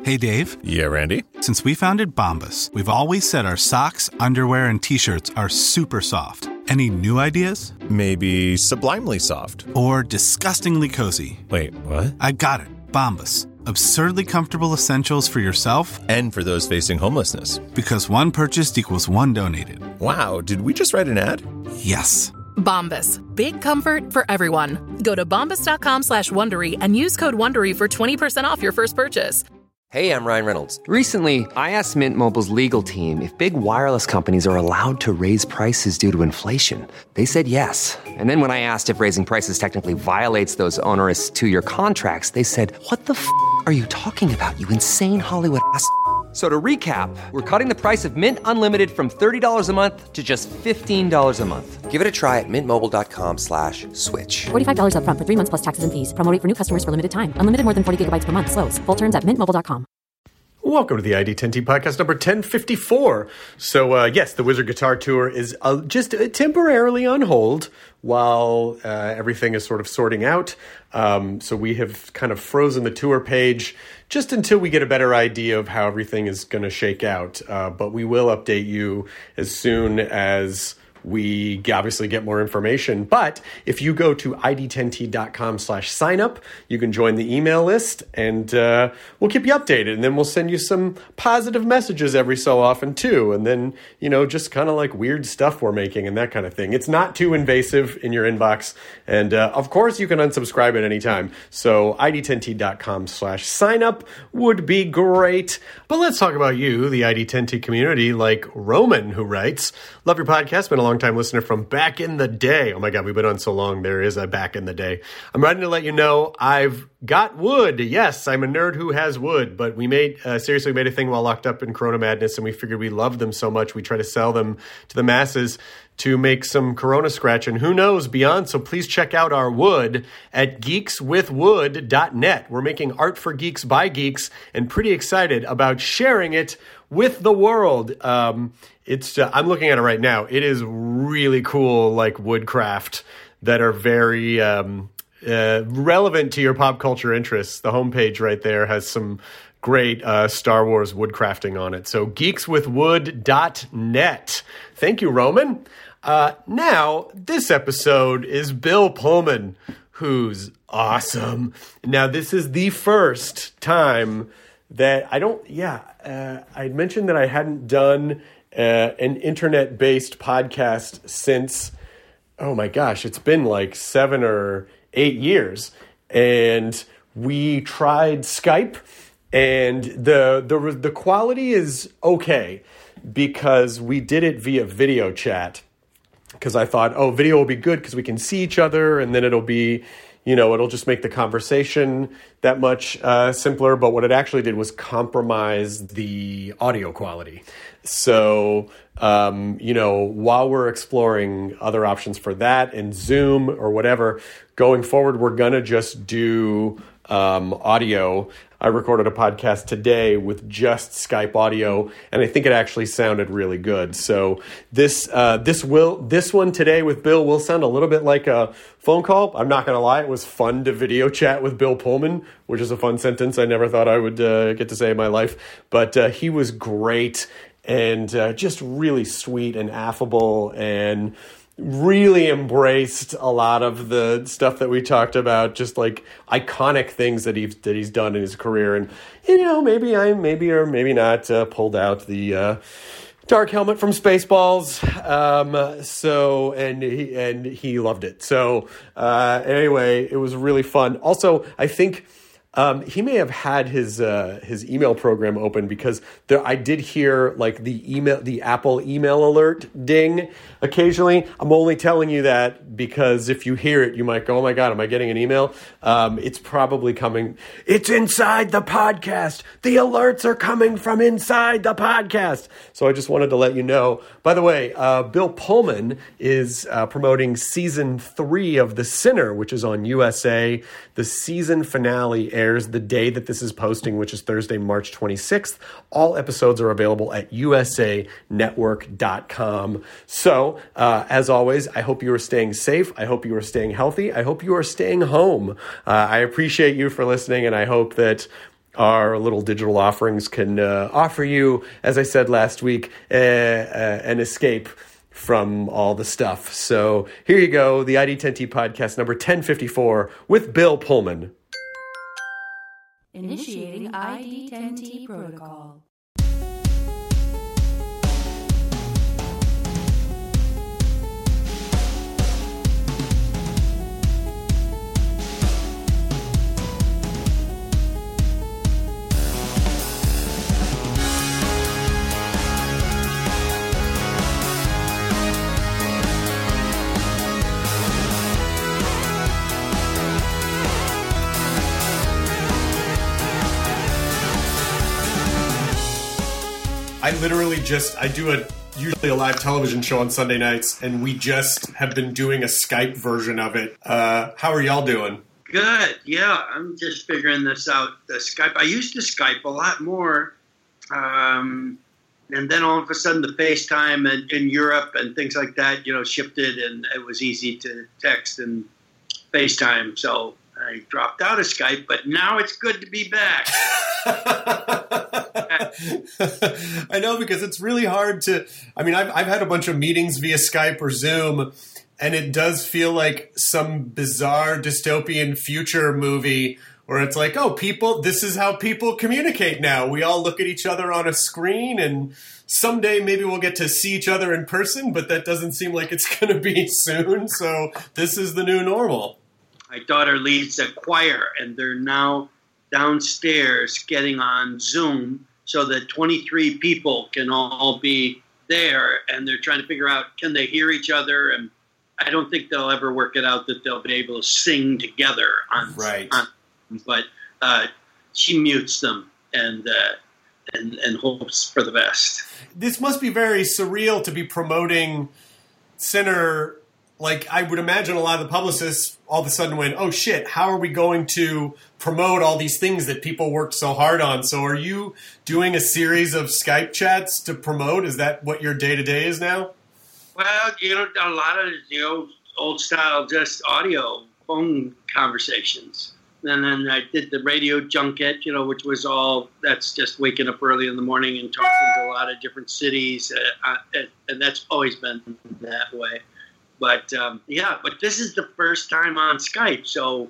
Hey, Dave. Yeah, Randy? Since we founded Bombas, we've always said our socks, underwear, and T-shirts are super soft. Any new ideas? Maybe sublimely soft. Or disgustingly cozy. Wait, what? I got it. Bombas. Absurdly comfortable essentials for yourself and for those facing homelessness. Because one purchased equals one donated. Wow, did we just write an ad? Yes. Bombas. Big comfort for everyone. Go to bombas.com/Wondery and use code Wondery for 20% off your first purchase. Hey, I'm Ryan Reynolds. Recently, I asked Mint Mobile's legal team if big wireless companies are allowed to raise prices due to inflation. They said yes. And then when I asked if raising prices technically violates those onerous two-year contracts, they said, "What the f*** are you talking about, you insane Hollywood ass?" So to recap, we're cutting the price of Mint Unlimited from $30 a month to just $15 a month. Give it a try at mintmobile.com/switch. $45 up front for 3 months plus taxes and fees. Promo rate for new customers for limited time. Unlimited more than 40 gigabytes per month. Slows full terms at mintmobile.com. Welcome to the ID10T podcast number 1054. So, yes, the Wizard Guitar Tour is just temporarily on hold while everything is sort of sorting out. So we have kind of frozen the tour page just until we get a better idea of how everything is going to shake out. But we will update you as soon as we obviously get more information. But if you go to id10t.com/signup, you can join the email list and we'll keep you updated. And then we'll send you some positive messages every so often too. And then, you know, just kind of like weird stuff we're making and that kind of thing. It's not too invasive in your inbox. And of course, you can unsubscribe at any time. So id10t.com/signup would be great. But let's talk about you, the ID10T community, like Roman, who writes, "Love your podcast. Been a long-time listener from back in the day." Oh my God, we've been on so long. There is a back in the day. "I'm writing to let you know I've got wood. Yes, I'm a nerd who has wood, but we seriously made a thing while locked up in Corona Madness, and we figured we loved them so much we try to sell them to the masses to make some Corona scratch, and who knows beyond. So please check out our wood at geekswithwood.net. We're making art for geeks by geeks, and pretty excited about sharing it with the world." I'm looking at it right now. It is really cool, like woodcraft that are very relevant to your pop culture interests. The homepage right there has some great Star Wars woodcrafting on it. So geekswithwood.net. Thank you, Roman. Now, this episode is Bill Pullman, who's awesome. Now, this is the first time that I mentioned that I hadn't done an internet-based podcast since, oh my gosh, it's been like 7 or 8 years. And we tried Skype, and the quality is okay because we did it via video chat. Because I thought, video will be good because we can see each other, and then it'll be, it'll just make the conversation that much simpler. But what it actually did was compromise the audio quality. So, while we're exploring other options for that and Zoom or whatever, going forward, we're going to just do audio. I recorded a podcast today with just Skype audio, and I think it actually sounded really good. So this one today with Bill will sound a little bit like a phone call. I'm not going to lie, it was fun to video chat with Bill Pullman, which is a fun sentence I never thought I would get to say in my life. But he was great and just really sweet and affable, and really embraced a lot of the stuff that we talked about, just like iconic things that he's done in his career. And maybe or maybe not pulled out the dark helmet from Spaceballs. And he loved it. So anyway, it was really fun. Also, I think he may have had his email program open, because I did hear like the Apple email alert ding occasionally. I'm only telling you that because if you hear it, you might go, "Oh my God, am I getting an email?" It's probably coming. It's inside the podcast. The alerts are coming from inside the podcast. So I just wanted to let you know. By the way, Bill Pullman is promoting season 3 of The Sinner, which is on USA. The season finale airs the day that this is posting, which is Thursday, March 26th. All episodes are available at usanetwork.com. So, as always, I hope you are staying safe. I hope you are staying healthy. I hope you are staying home. I appreciate you for listening, and I hope that our little digital offerings can offer you, as I said last week, an escape from all the stuff. So here you go, the ID10T podcast number 1054 with Bill Pullman. Initiating ID10T protocol. I do usually a live television show on Sunday nights, and we just have been doing a Skype version of it. How are y'all doing? Good. Yeah, I'm just figuring this out. The Skype. I used to Skype a lot more, and then all of a sudden the FaceTime in Europe and things like that, shifted, and it was easy to text and FaceTime. So I dropped out of Skype, but now it's good to be back. I know, because it's really hard to. I mean, I've had a bunch of meetings via Skype or Zoom, and it does feel like some bizarre dystopian future movie where it's like, oh, this is how people communicate now. We all look at each other on a screen, and someday maybe we'll get to see each other in person, but that doesn't seem like it's going to be soon. So this is the new normal. My daughter leads a choir, and they're now downstairs getting on Zoom so that 23 people can all be there, and they're trying to figure out, can they hear each other? And I don't think they'll ever work it out that they'll be able to sing together but she mutes them and hopes for the best. This must be very surreal to be promoting Sinner. Like, I would imagine a lot of the publicists all of a sudden went, oh shit, how are we going to promote all these things that people worked so hard on? So are you doing a series of Skype chats to promote? Is that what your day-to-day is now? Well, a lot of, old style, just audio, phone conversations. And then I did the radio junket, which was that's just waking up early in the morning and talking to a lot of different cities. And that's always been that way. But, but this is the first time on Skype, so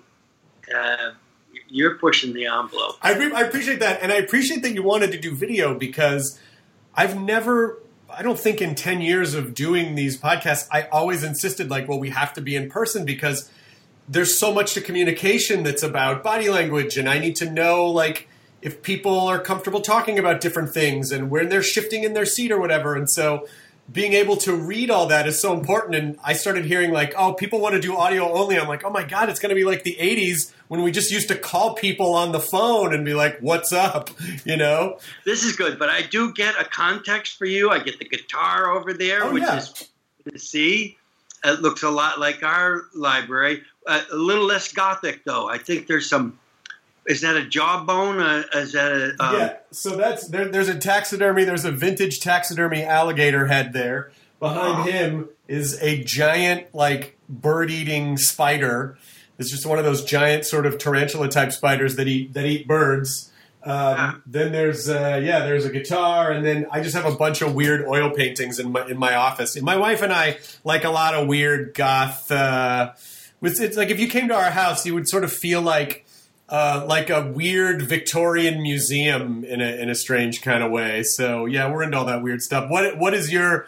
you're pushing the envelope. I appreciate that, and I appreciate that you wanted to do video, because I don't think in 10 years of doing these podcasts, I always insisted, we have to be in person, because there's so much to communication that's about body language, and I need to know, if people are comfortable talking about different things and when they're shifting in their seat or whatever, and so being able to read all that is so important. And I started hearing people want to do audio only. I'm like, oh my God, it's going to be like the 80s when we just used to call people on the phone and be like, what's up? This is good, but I do get a context for you. I get the guitar over there, is, see, it looks a lot like our library. A little less gothic, though. I think there's some. Is that a jawbone? Is that a? Yeah. So that's there's a taxidermy. There's a vintage taxidermy alligator head there. Behind him is a giant, bird-eating spider. It's just one of those giant sort of tarantula-type spiders that eat birds. Then there's a guitar, and then I just have a bunch of weird oil paintings in my office. And my wife and I like a lot of weird goth. It's like if you came to our house, you would sort of feel like a weird Victorian museum in a strange kind of way. So yeah, we're into all that weird stuff. What's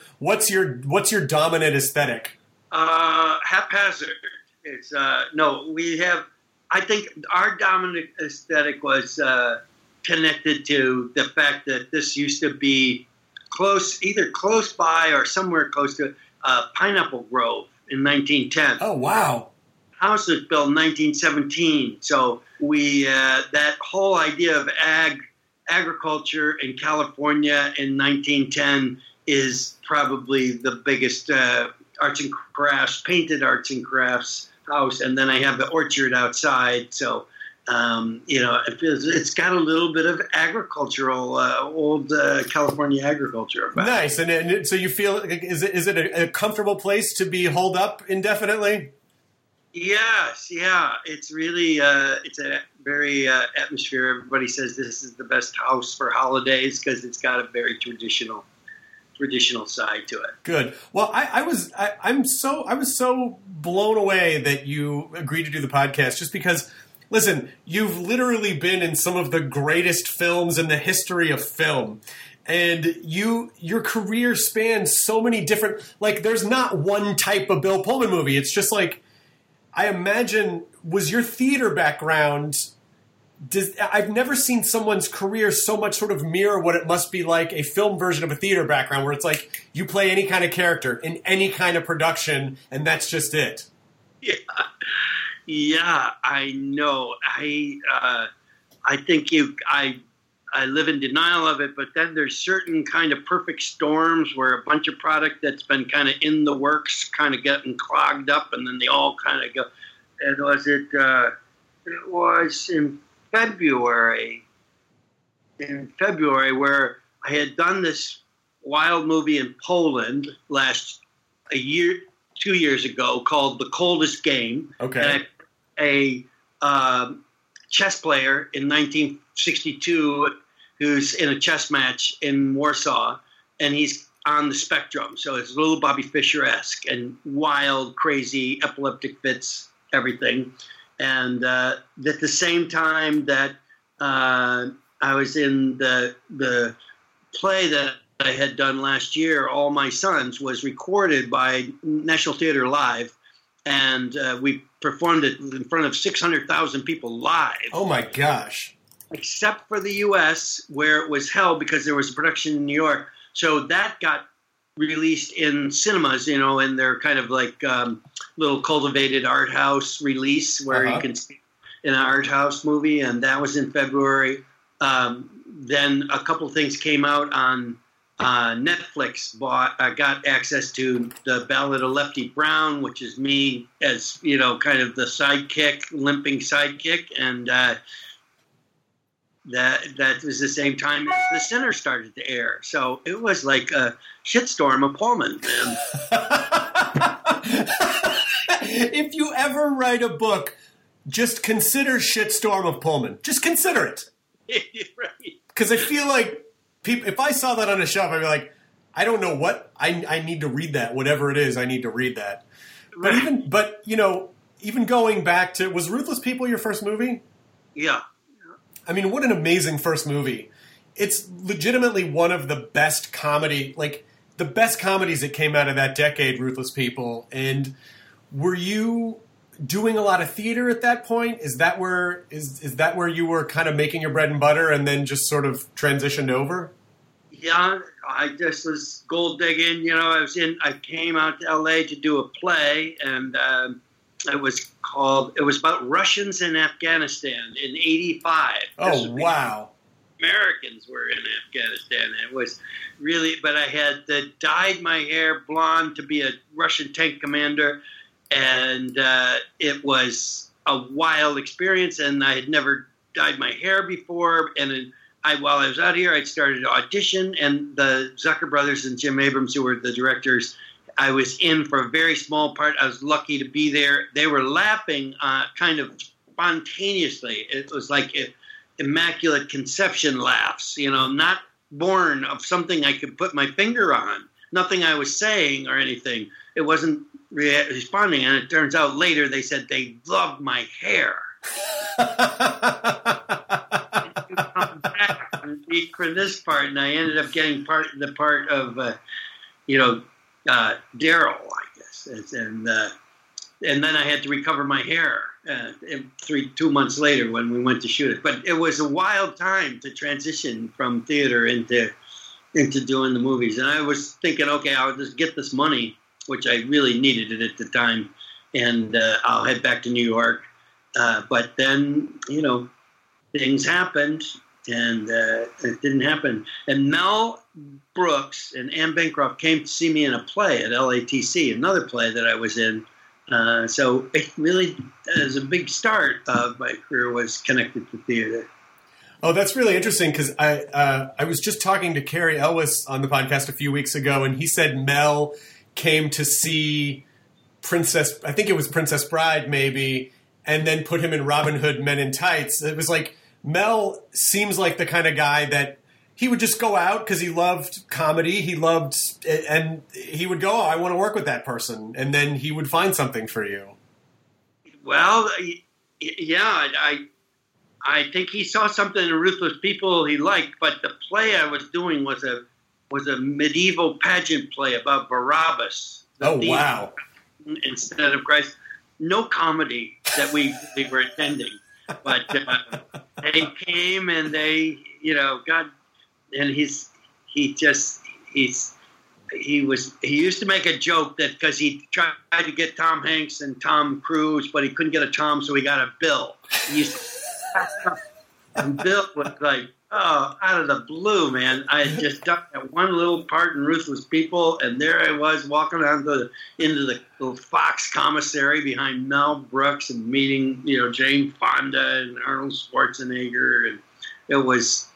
your dominant aesthetic? Haphazard. It's we have. I think our dominant aesthetic was connected to the fact that this used to be either close by or somewhere close to Pineapple Grove in 1910. Oh wow. House was built in 1917, so we that whole idea of agriculture in California in 1910 is probably the biggest arts and crafts, painted arts and crafts house, and then I have the orchard outside, so it's got a little bit of agricultural, old California agriculture about it. Nice, and so you feel is it a comfortable place to be holed up indefinitely? Yes, yeah. It's really it's a very atmosphere. Everybody says this is the best house for holidays because it's got a very traditional side to it. Good. Well, I was so blown away that you agreed to do the podcast, just because, listen, you've literally been in some of the greatest films in the history of film. And your career spans so many different, like, there's not one type of Bill Pullman movie. It's just like, I imagine, was your theater background, I've never seen someone's career so much sort of mirror what it must be like a film version of a theater background, where it's like you play any kind of character in any kind of production, and that's just it. Yeah, I know. I think I live in denial of it, but then there's certain kind of perfect storms where a bunch of product that's been kind of in the works kind of getting clogged up, and then they all kind of go. And it was in February where I had done this wild movie in Poland 2 years ago called The Coldest Game. Okay. And a chess player in 1962 who's in a chess match in Warsaw, and he's on the spectrum. So it's a little Bobby Fischer-esque and wild, crazy, epileptic fits, everything. And at the same time that I was in the play that I had done last year, All My Sons, was recorded by National Theatre Live, and we performed it in front of 600,000 people live. Oh, my gosh. Except for the U.S., where it was held because there was a production in New York. So that got released in cinemas, and they're kind of like little cultivated art house release where you can see an art house movie, and that was in February. Then a couple things came out on Netflix. I got access to The Ballad of Lefty Brown, which is me as, kind of the limping sidekick, and that was the same time as The Sinner started to air. So it was like a shitstorm of Pullman, man. If you ever write a book, just consider Shitstorm of Pullman. Just consider it. Right. Because I feel like if I saw that on a shelf, I'd be like, I don't know what. I need to read that. Whatever it is, I need to read that. Right. But even going back to, was Ruthless People your first movie? Yeah. I mean, what an amazing first movie. It's legitimately one of the best comedies that came out of that decade, Ruthless People. And were you doing a lot of theater at that point? Is that where you were kind of making your bread and butter and then just sort of transitioned over? Yeah, I just was gold digging. I came out to LA to do a play, and it was about Russians in Afghanistan in '85. Oh, wow. Americans were in Afghanistan. It was really, but I had dyed my hair blonde to be a Russian tank commander, and it was a wild experience, and I had never dyed my hair before, and while I was out here, I'd started to audition, and the Zucker brothers and Jim Abrams, who were the directors, I was in for a very small part. I was lucky to be there. They were laughing kind of spontaneously. It was like immaculate conception laughs, not born of something I could put my finger on, nothing I was saying or anything. It wasn't responding, and it turns out later they said they loved my hair. For this part, and I ended up getting the part of Daryl, I guess, and then I had to recover my hair 2 months later when we went to shoot it. But it was a wild time to transition from theater into doing the movies, and I was thinking, okay, I'll just get this money, which I really needed it at the time, and I'll head back to New York. But then, things happened. And it didn't happen. And Mel Brooks and Anne Bancroft came to see me in a play at LATC, another play that I was in. So it really, as a big start of my career, was connected to theater. Oh, that's really interesting, because I was just talking to Cary Elwes on the podcast a few weeks ago, and he said Mel came to see Princess Bride, maybe, and then put him in Robin Hood Men in Tights. It was like Mel seems like the kind of guy that he would just go out because he loved comedy. He loved, and he would go, oh, I want to work with that person. And then he would find something for you. Well, yeah, I think he saw something in Ruthless People he liked, but the play I was doing was a medieval pageant play about Barabbas. Oh, wow. Instead of Christ. No comedy that we were attending. But they came and they, God, and he used to make a joke that because he tried to get Tom Hanks and Tom Cruise, but he couldn't get a Tom, so he got a Bill. He used to, and Bill was like, oh, out of the blue, man. I had just done that one little part in Ruthless People, and there I was walking into the Fox commissary behind Mel Brooks and meeting, Jane Fonda and Arnold Schwarzenegger, and it was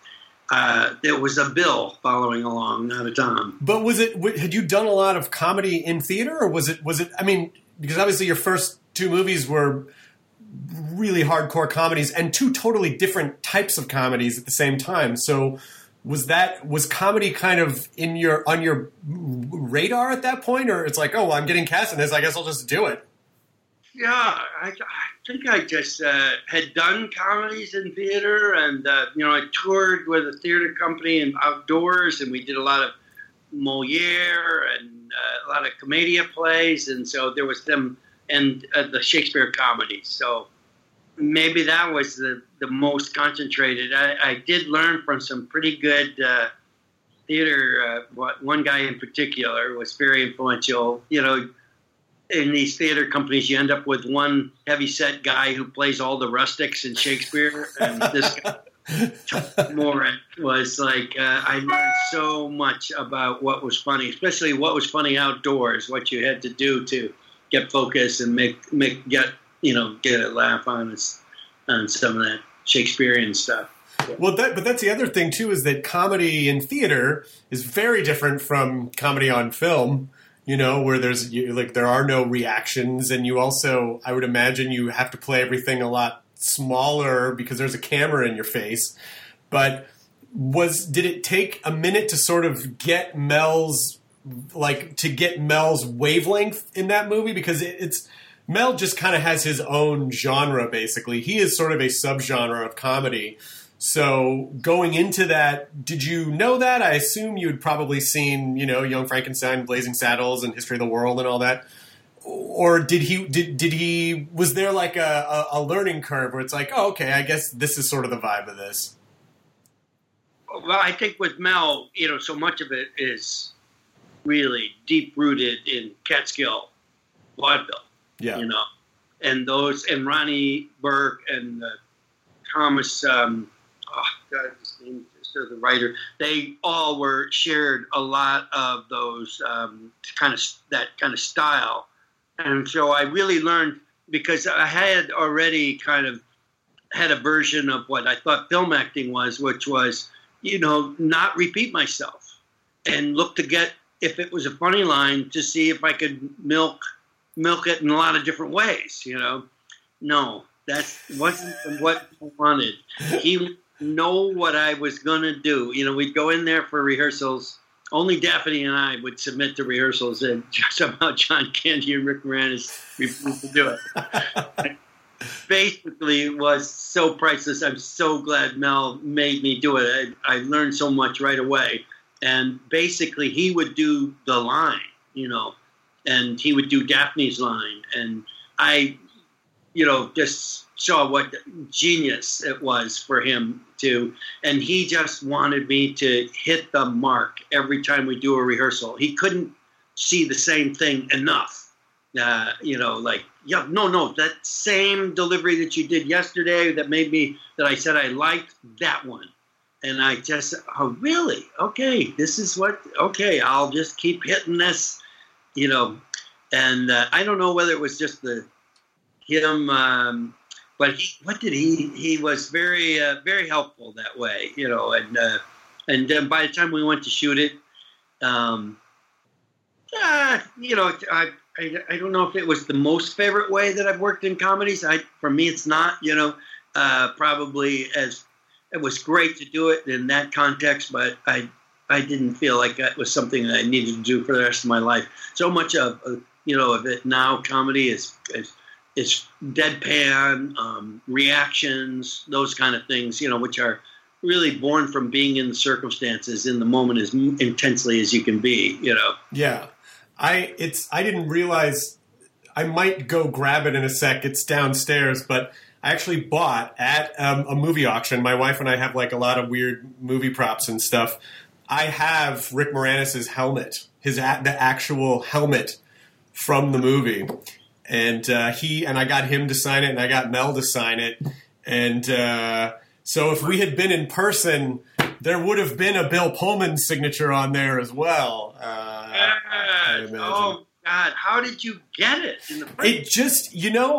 a Bill following along, not a Tom. But had you done a lot of comedy in theater, or was it? I mean, because obviously your first two movies were really hardcore comedies and two totally different types of comedies at the same time. So was comedy kind of on your radar at that point, or it's like, oh, well, I'm getting cast in this, I guess I'll just do it? Yeah, I think I just had done comedies in theater, and I toured with a theater company and outdoors, and we did a lot of Moliere and a lot of Commedia plays, and so there was them and the Shakespeare comedies. So maybe that was the most concentrated. I did learn from some pretty good theater. One guy in particular was very influential. In these theater companies, you end up with one heavy-set guy who plays all the rustics in Shakespeare, and this guy, Moran, was like, I learned so much about what was funny, especially what was funny outdoors, what you had to do to get focused and get a laugh on some of that Shakespearean stuff. Well, but that's the other thing too, is that comedy in theater is very different from comedy on film. Where there are no reactions, and you also, I would imagine, you have to play everything a lot smaller because there's a camera in your face. But did it take a minute to sort of get Mel's wavelength in that movie? Because Mel just kind of has his own genre, basically. He is sort of a subgenre of comedy. So going into that, did you know that? I assume you had probably seen, Young Frankenstein, Blazing Saddles, and History of the World and all that. Or was there like a learning curve where it's like, oh, okay, I guess this is sort of the vibe of this? Well, I think with Mel, so much of it is really deep-rooted in Catskill vaudeville. Yeah. And Ronnie Burke and Thomas, his name is the writer. They all shared a lot of those that kind of style, and so I really learned, because I had already kind of had a version of what I thought film acting was, which was not repeat myself and look to get, if it was a funny line, to see if I could milk it in a lot of different ways. No, that wasn't what I wanted. He know what I was going to do. We'd go in there for rehearsals. Only Daphne and I would submit to rehearsals, and somehow John Candy and Rick Moranis refused to do it. Basically, it was so priceless. I'm so glad Mel made me do it. I learned so much right away. And basically, he would do the line, and he would do Daphne's line. And I, just saw what genius it was for him to, and he just wanted me to hit the mark every time we do a rehearsal. He couldn't see the same thing enough. No, that same delivery that you did yesterday that I said I liked, that one. And I just, oh, really? Okay, I'll just keep hitting this, And I don't know whether it was just him, but he was very, very helpful that way, and then by the time we went to shoot it, I I don't know if it was the most favorite way that I've worked in comedies. For me, it's not. Probably as it was great to do it in that context, but I didn't feel like that was something that I needed to do for the rest of my life. So much of it now, comedy is deadpan, reactions, those kind of things, which are really born from being in the circumstances in the moment as intensely as you can be, Yeah. I didn't realize. I might go grab it in a sec. It's downstairs, but I actually bought at a movie auction. My wife and I have like a lot of weird movie props and stuff. I have Rick Moranis' helmet, the actual helmet from the movie, and I got him to sign it, and I got Mel to sign it, and so if we had been in person, there would have been a Bill Pullman signature on there as well. Oh God, how did you get it in the print? It just,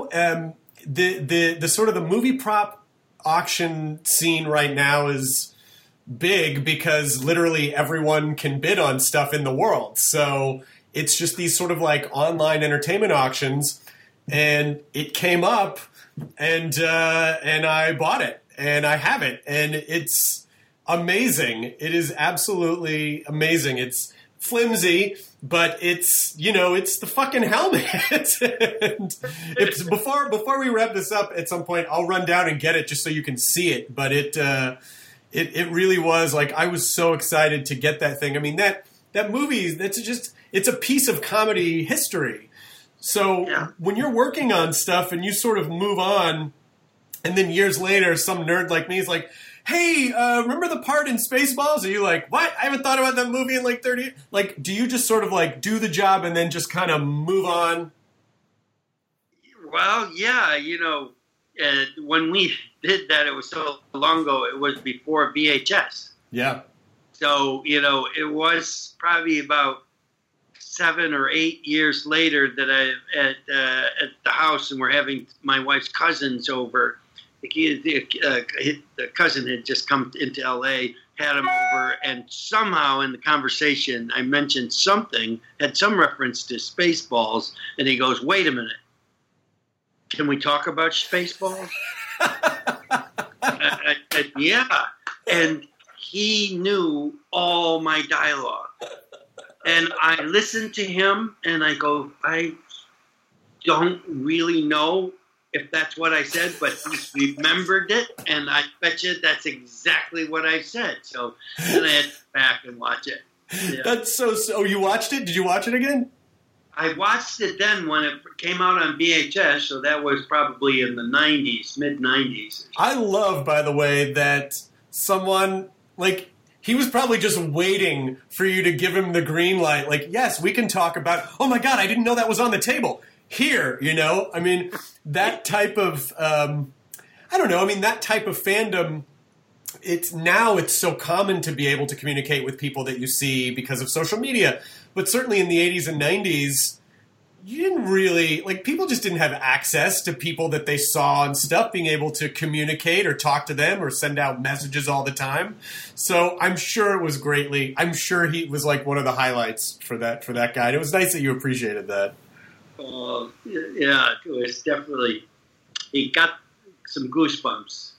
the sort of the movie prop auction scene right now is big because literally everyone can bid on stuff in the world. So it's just these sort of like online entertainment auctions, and it came up, and I bought it, and I have it, and it's amazing. It is absolutely amazing. It's flimsy, but it's the fucking helmet. And it's before we wrap this up, at some point I'll run down and get it just so you can see it. But it really was like, I was so excited to get that thing. I mean, that movie, it's a piece of comedy history. So when you're working on stuff and you sort of move on, and then years later some nerd like me is like, hey, remember the part in Spaceballs? Are you like, what? I haven't thought about that movie in like 30 years. Like, do you just sort of like do the job and then just kind of move on? Well, yeah, when we did that, it was so long ago, it was before VHS. Yeah. So, it was probably about 7 or 8 years later that I at the house, and we're having my wife's cousins over. The cousin had just come into L.A., had him over, and somehow in the conversation I mentioned had some reference to Spaceballs, and he goes, wait a minute, can we talk about Spaceballs? Yeah, and he knew all my dialogue. And I listened to him, and I go, I don't really know if that's what I said, but he remembered it, and I bet you that's exactly what I said. So then I had to go back and watch it. Yeah. That's so. You watched it? Did you watch it again? I watched it then when it came out on VHS, so that was probably in the 90s, mid-90s. I love, by the way, that someone, like, he was probably just waiting for you to give him the green light. Like, yes, we can talk about, oh my God, I didn't know that was on the table. Here, I mean, that type of, that type of fandom, it's so common to be able to communicate with people that you see because of social media. But certainly in the 80s and 90s, you didn't really, people just didn't have access to people that they saw and stuff, being able to communicate or talk to them or send out messages all the time. So I'm sure he was like one of the highlights for that guy. And it was nice that you appreciated that. Yeah, it was definitely, he got some goosebumps.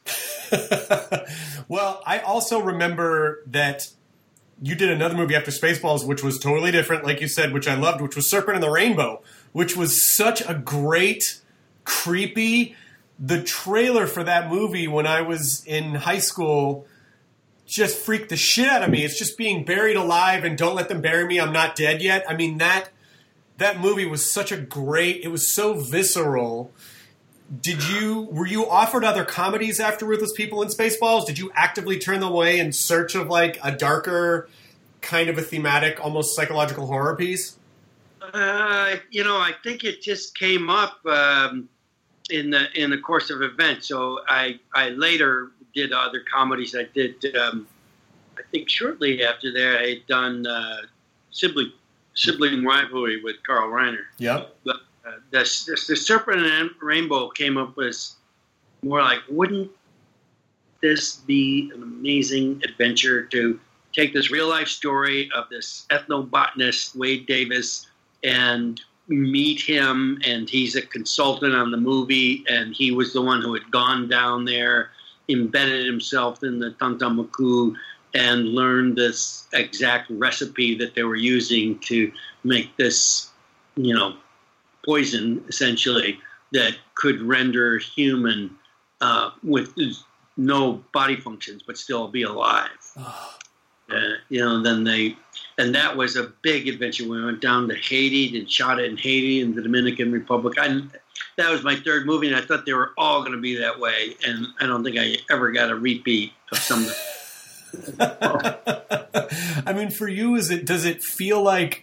Well, I also remember that you did another movie after Spaceballs, which was totally different, like you said, which I loved, which was Serpent and the Rainbow, which was such a great, creepy, the trailer for that movie when I was in high school just freaked the shit out of me. It's just being buried alive and don't let them bury me, I'm not dead yet. I mean, that movie was it was so visceral. Were you offered other comedies after Ruthless People and Spaceballs? Did you actively turn them away in search of like a darker kind of a thematic, almost psychological horror piece? I think it just came up in the course of events. So I later did other comedies. I did, I think shortly after that, I had done Sibling Rivalry with Carl Reiner. Yep. But the Serpent and Rainbow came up as more like, wouldn't this be an amazing adventure to take this real life story of this ethnobotanist, Wade Davis, and meet him, and he's a consultant on the movie, and he was the one who had gone down there, embedded himself in the Tantamuku, and learned this exact recipe that they were using to make this, poison, essentially, that could render human with no body functions, but still be alive. And that was a big adventure. We went down to Haiti and shot it in Haiti and the Dominican Republic. That was my third movie, and I thought they were all going to be that way. And I don't think I ever got a repeat of some. I mean, for you, does it feel like?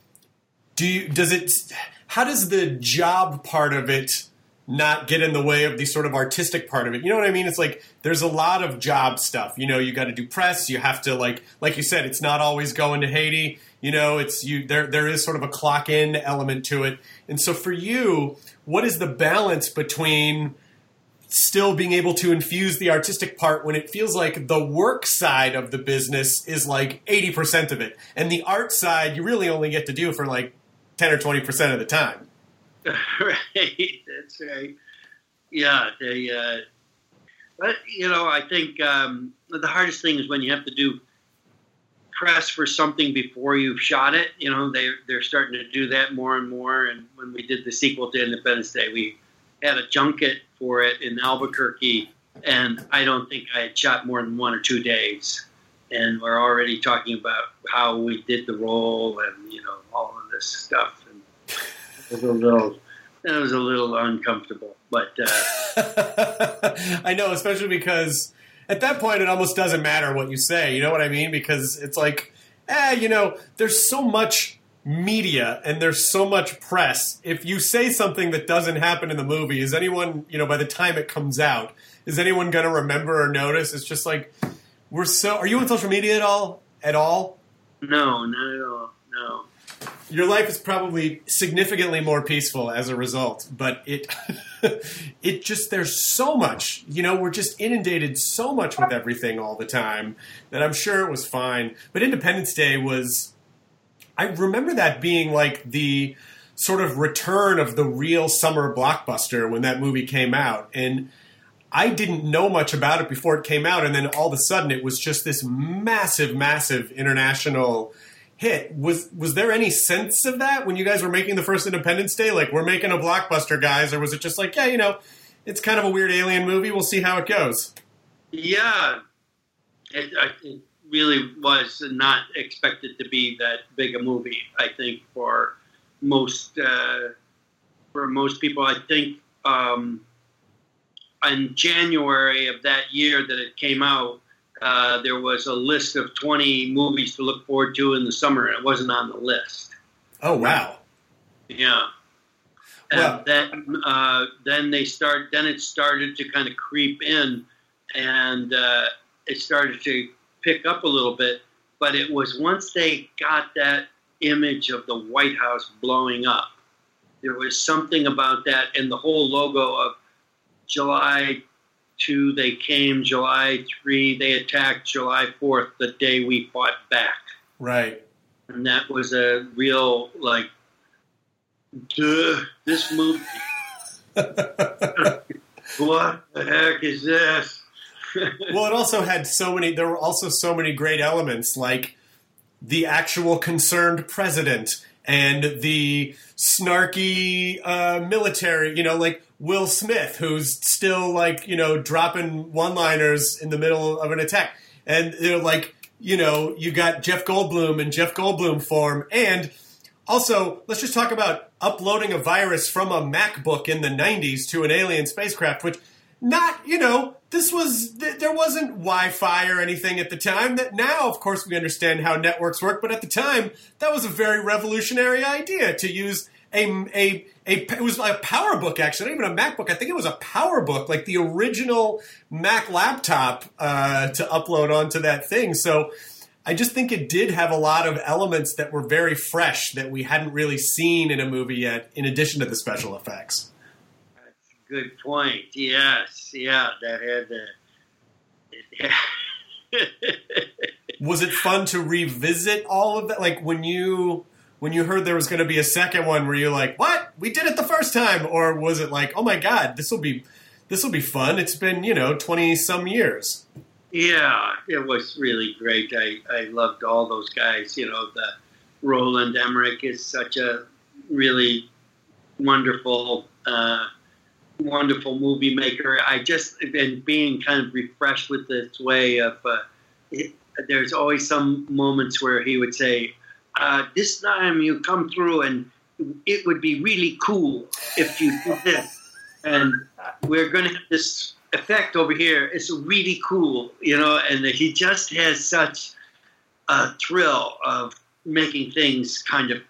How does the job part of it not get in the way of the sort of artistic part of it? You know what I mean? It's like there's a lot of job stuff. You got to do press. You have to like you said, it's not always going to Haiti. There is sort of a clock in element to it. And so for you, what is the balance between still being able to infuse the artistic part when it feels like the work side of the business is like 80% of it, and the art side you really only get to do for like 10 or 20% of the time? Right, that's right. Yeah, but I think the hardest thing is when you have to do press for something before you've shot it. They're starting to do that more and more. And when we did the sequel to Independence Day, we had a junket for it in Albuquerque, and I don't think I had shot more than 1 or 2 days. And we're already talking about how we did the role and all of this stuff. And it was a little uncomfortable, but I know, especially because at that point it almost doesn't matter what you say. You know what I mean? Because it's like, there's so much media and there's so much press. If you say something that doesn't happen in the movie, is anyone, by the time it comes out, is anyone going to remember or notice? It's just like, are you on social media at all? No, not at all. No. Your life is probably significantly more peaceful as a result, but it just, there's so much, we're just inundated so much with everything all the time that I'm sure it was fine. But Independence Day I remember that being like the sort of return of the real summer blockbuster when that movie came out. And I didn't know much about it before it came out, and then all of a sudden it was just this massive, massive international hit. Was there any sense of that when you guys were making the first Independence Day? Like, we're making a blockbuster, guys, or was it just like, it's kind of a weird alien movie, we'll see how it goes? Yeah, it really was not expected to be that big a movie. I think for most people, I think in January of that year that it came out, there was a list of 20 movies to look forward to in the summer, and it wasn't on the list. Oh, wow. Yeah. And then it started to kind of creep in, and it started to pick up a little bit. But it was once they got that image of the White House blowing up, there was something about that, and the whole logo of July 2, they came. July 3, they attacked. July 4th, the day we fought back. Right. And that was a real, like, duh, this movie. What the heck is this? Well, it also had there were also so many great elements, like the actual concerned president and the snarky military, like Will Smith, who's still dropping one-liners in the middle of an attack. And you got Jeff Goldblum in Jeff Goldblum form. And also, let's just talk about uploading a virus from a MacBook in the 90s to an alien spacecraft, which there wasn't Wi-Fi or anything at the time. That now, of course, we understand how networks work, but at the time, that was a very revolutionary idea to use it was a PowerBook, actually, not even a MacBook. I think it was a PowerBook, like the original Mac laptop, to upload onto that thing. So I just think it did have a lot of elements that were very fresh that we hadn't really seen in a movie yet, in addition to the special effects. That's a good point. Yes. Yeah, that had Was it fun to revisit all of that? Like when you when you heard there was going to be a second one, were you like, what? We did it the first time? Or was it like, oh my God, this will be fun. It's been, 20 some years. Yeah, it was really great. I loved all those guys. The Roland Emmerich is such a really wonderful, wonderful movie maker. I just been being kind of refreshed with this way of. There's always some moments where he would say, "This time you come through, and it would be really cool if you did this, and we're going to have this effect over here. It's really cool," And he just has such a thrill of making things kind of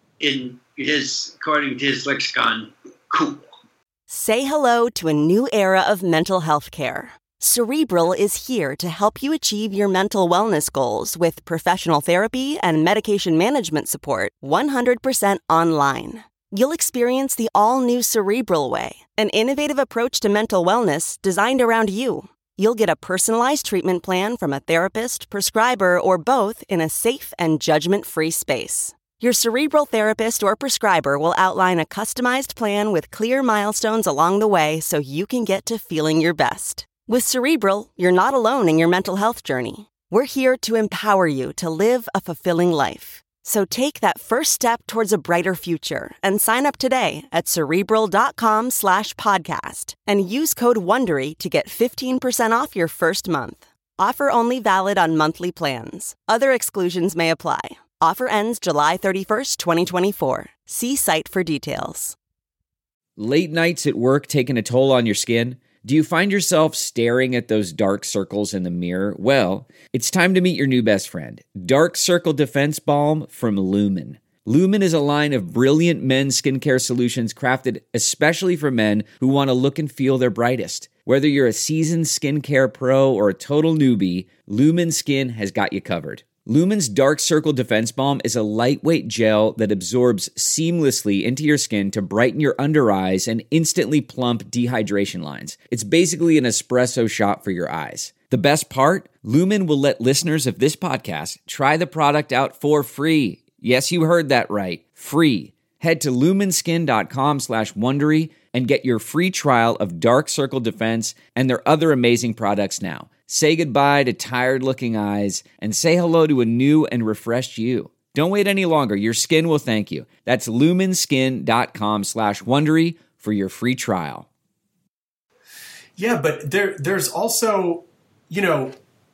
according to his lexicon, cool. Say hello to a new era of mental health care. Cerebral is here to help you achieve your mental wellness goals with professional therapy and medication management support 100% online. You'll experience the all-new Cerebral Way, an innovative approach to mental wellness designed around you. You'll get a personalized treatment plan from a therapist, prescriber, or both in a safe and judgment-free space. Your Cerebral therapist or prescriber will outline a customized plan with clear milestones along the way so you can get to feeling your best. With Cerebral, you're not alone in your mental health journey. We're here to empower you to live a fulfilling life. So take that first step towards a brighter future and sign up today at Cerebral.com/podcast and use code WONDERY to get 15% off your first month. Offer only valid on monthly plans. Other exclusions may apply. Offer ends July 31st, 2024. See site for details. Late nights at work taking a toll on your skin? Do you find yourself staring at those dark circles in the mirror? Well, it's time to meet your new best friend, Dark Circle Defense Balm from Lumen. Lumen is a line of brilliant men's skincare solutions crafted especially for men who want to look and feel their brightest. Whether you're a seasoned skincare pro or a total newbie, Lumen Skin has got you covered. Lumen's Dark Circle Defense Balm is a lightweight gel that absorbs seamlessly into your skin to brighten your under eyes and instantly plump dehydration lines. It's basically an espresso shot for your eyes. The best part? Lumen will let listeners of this podcast try the product out for free. Yes, you heard that right. Free. Head to lumenskin.com/Wondery and get your free trial of Dark Circle Defense and their other amazing products now. Say goodbye to tired-looking eyes and say hello to a new and refreshed you. Don't wait any longer. Your skin will thank you. That's lumenskin.com/Wondery for your free trial. Yeah, but there's also, you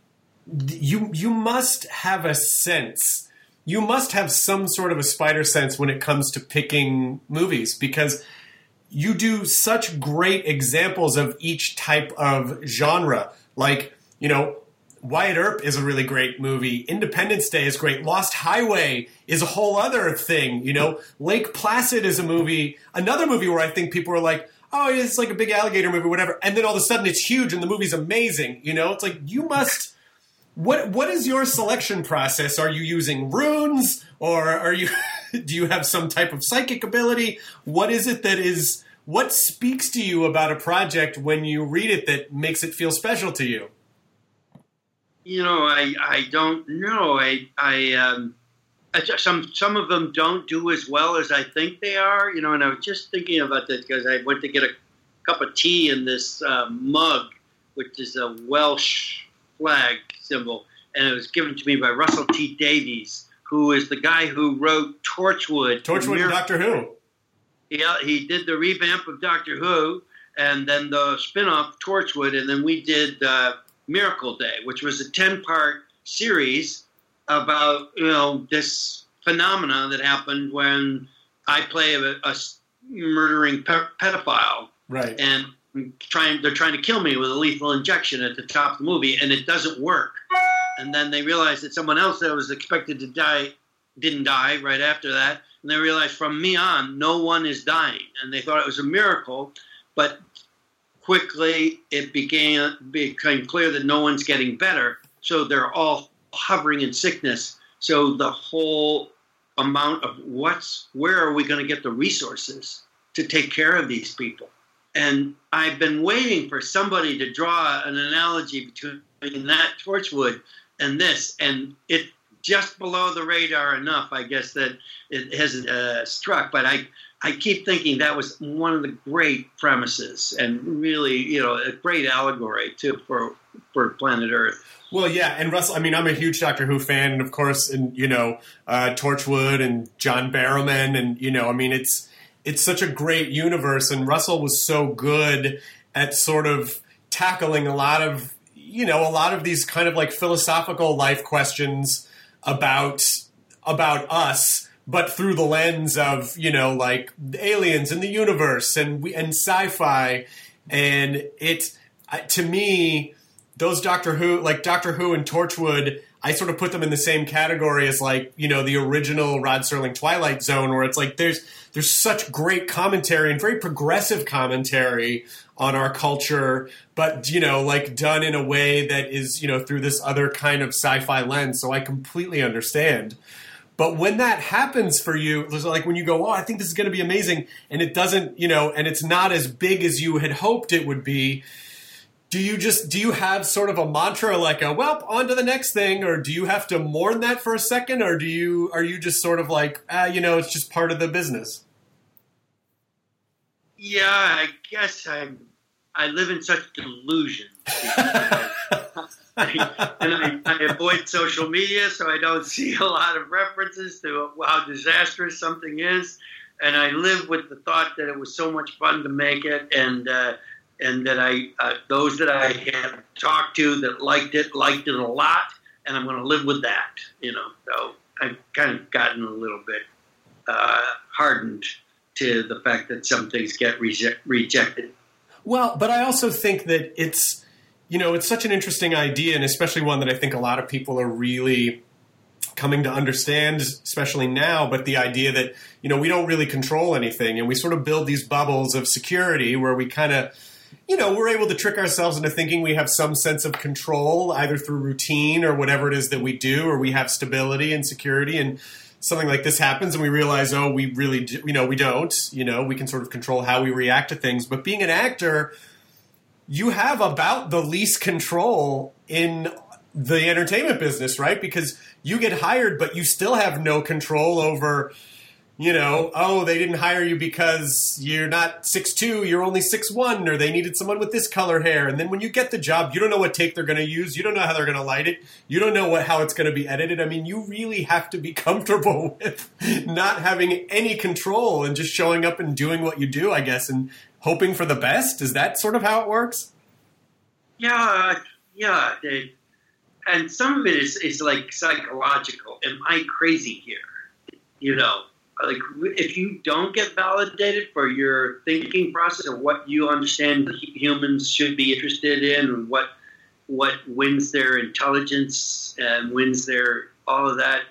must have a sense. You must have some sort of a spider sense when it comes to picking movies, because you do such great examples of each type of genre. Like, Wyatt Earp is a really great movie. Independence Day is great. Lost Highway is a whole other thing. Lake Placid is another movie where I think people are like, oh, it's like a big alligator movie, whatever. And then all of a sudden it's huge and the movie's amazing. It's like you must. What is your selection process? Are you using runes, or do you have some type of psychic ability? What is it what speaks to you about a project when you read it that makes it feel special to you? I don't know. Some of them don't do as well as I think they are. And I was just thinking about this because I went to get a cup of tea in this mug, which is a Welsh flag symbol, and it was given to me by Russell T Davies, who is the guy who wrote Torchwood. Torchwood and Doctor Who. Yeah, he did the revamp of Doctor Who, and then the spin-off Torchwood, and then we did Miracle Day, which was a 10-part series about this phenomena that happened when I play a murdering pedophile, right? And they're trying to kill me with a lethal injection at the top of the movie, and it doesn't work. And then they realized that someone else that was expected to die didn't die right after that, and they realized from me on, no one is dying, and they thought it was a miracle, but quickly it became clear that no one's getting better, so they're all hovering in sickness. So the whole amount of where are we going to get the resources to take care of these people? And I've been waiting for somebody to draw an analogy between that Torchwood and this, and just below the radar enough, I guess, that it hasn't struck. But I keep thinking that was one of the great premises, and really, a great allegory too for Planet Earth. Well, yeah, and Russell, I mean, I'm a huge Doctor Who fan, and of course, and Torchwood and John Barrowman, and I mean, it's such a great universe, and Russell was so good at sort of tackling a lot of these kind of like philosophical life questions about us, but through the lens of like aliens and the universe and sci-fi, and to me, those Doctor Who and Torchwood, I sort of put them in the same category as like the original Rod Serling Twilight Zone, where it's like there's such great commentary and very progressive commentary on our culture, but like done in a way that is through this other kind of sci-fi lens. So I completely understand. But when that happens for you, like when you go, oh, I think this is going to be amazing, and it doesn't, and it's not as big as you had hoped it would be, do you have sort of a mantra like on to the next thing, or do you have to mourn that for a second, or are you just sort of like, it's just part of the business? Yeah, I guess I live in such delusion. I avoid social media, so I don't see a lot of references to how disastrous something is. And I live with the thought that it was so much fun to make it, and that those that I have talked to that liked it a lot, and I'm going to live with that. So I've kind of gotten a little bit hardened to the fact that some things get rejected. Well, but I also think that it's such an interesting idea, and especially one that I think a lot of people are really coming to understand, especially now, but the idea that, we don't really control anything, and we sort of build these bubbles of security where we kind of, we're able to trick ourselves into thinking we have some sense of control, either through routine or whatever it is that we do, or we have stability and security, and something like this happens and we realize, oh, we really do, we don't, we can sort of control how we react to things. But being an actor, you have about the least control in the entertainment business, right? Because you get hired, but you still have no control over, oh, they didn't hire you because you're not 6'2", you're only 6'1", or they needed someone with this color hair. And then when you get the job, you don't know what take they're going to use. You don't know how they're going to light it. You don't know how it's going to be edited. I mean, you really have to be comfortable with not having any control and just showing up and doing what you do, I guess, and hoping for the best. Is that sort of how it works? Yeah. And some of it is like psychological. Am I crazy here? Like if you don't get validated for your thinking process or what you understand humans should be interested in, and what wins their intelligence and wins their all of that,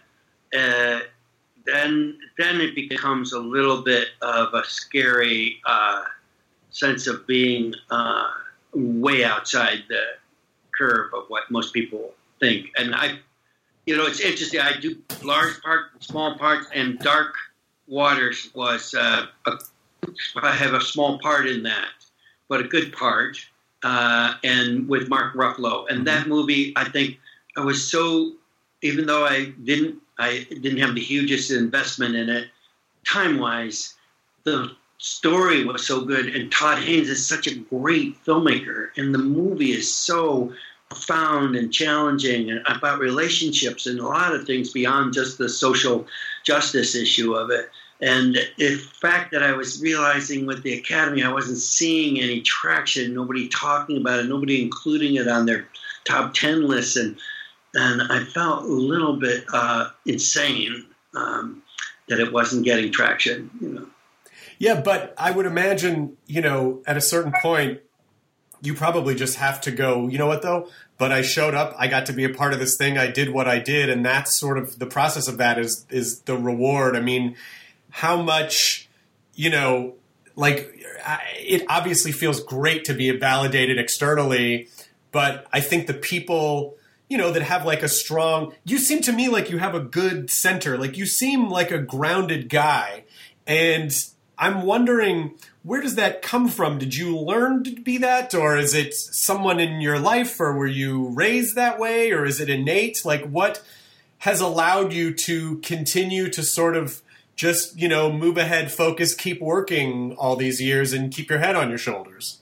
then it becomes a little bit of a scary sense of being way outside the curve of what most people think. And it's interesting. I do large parts, small parts, and Dark Waters was I have a small part in that, but a good part, and with Mark Ruffalo. And that movie, I think, I was so, even though I didn't have the hugest investment in it, time-wise, the story was so good, and Todd Haynes is such a great filmmaker, and the movie is so profound and challenging and about relationships and a lot of things beyond just the social justice issue of it. And the fact that I was realizing with the Academy, I wasn't seeing any traction, nobody talking about it, nobody including it on their top 10 lists. And I felt a little bit insane that it wasn't getting traction, Yeah, but I would imagine, at a certain point, you probably just have to go, you know what, though? But I showed up. I got to be a part of this thing. I did what I did. And that's sort of the process of that is the reward. I mean, how much, it obviously feels great to be validated externally. But I think the people, that have like a strong, you seem to me like you have a good center. Like you seem like a grounded guy. And I'm wondering, where does that come from? Did you learn to be that, or is it someone in your life, or were you raised that way, or is it innate? Like has allowed you to continue to sort of just, move ahead, focus, keep working all these years and keep your head on your shoulders?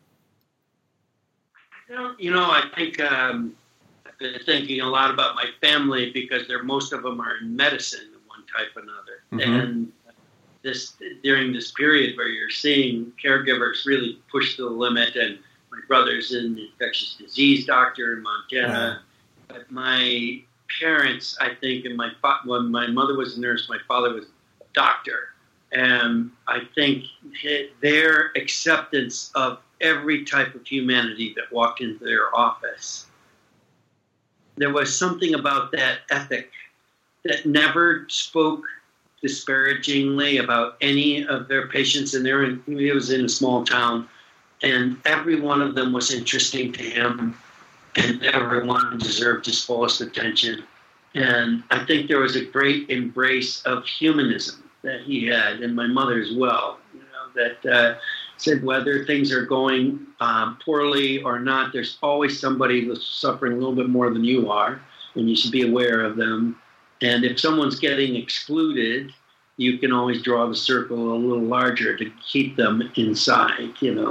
I think I've been thinking a lot about my family because most of them are in medicine of one type or another. And during this period where you're seeing caregivers really push to the limit, and my brother's an infectious disease doctor in Montana. But my parents, I think, and when my mother was a nurse, my father was a doctor. And I think their acceptance of every type of humanity that walked into their office, there was something about that ethic that never spoke disparagingly about any of their patients. And it was in a small town, and every one of them was interesting to him, and everyone deserved his fullest attention. And I think there was a great embrace of humanism that he had, and my mother as well, that said whether things are going poorly or not, there's always somebody who's suffering a little bit more than you are, and you should be aware of them. And if someone's getting excluded, you can always draw the circle a little larger to keep them inside,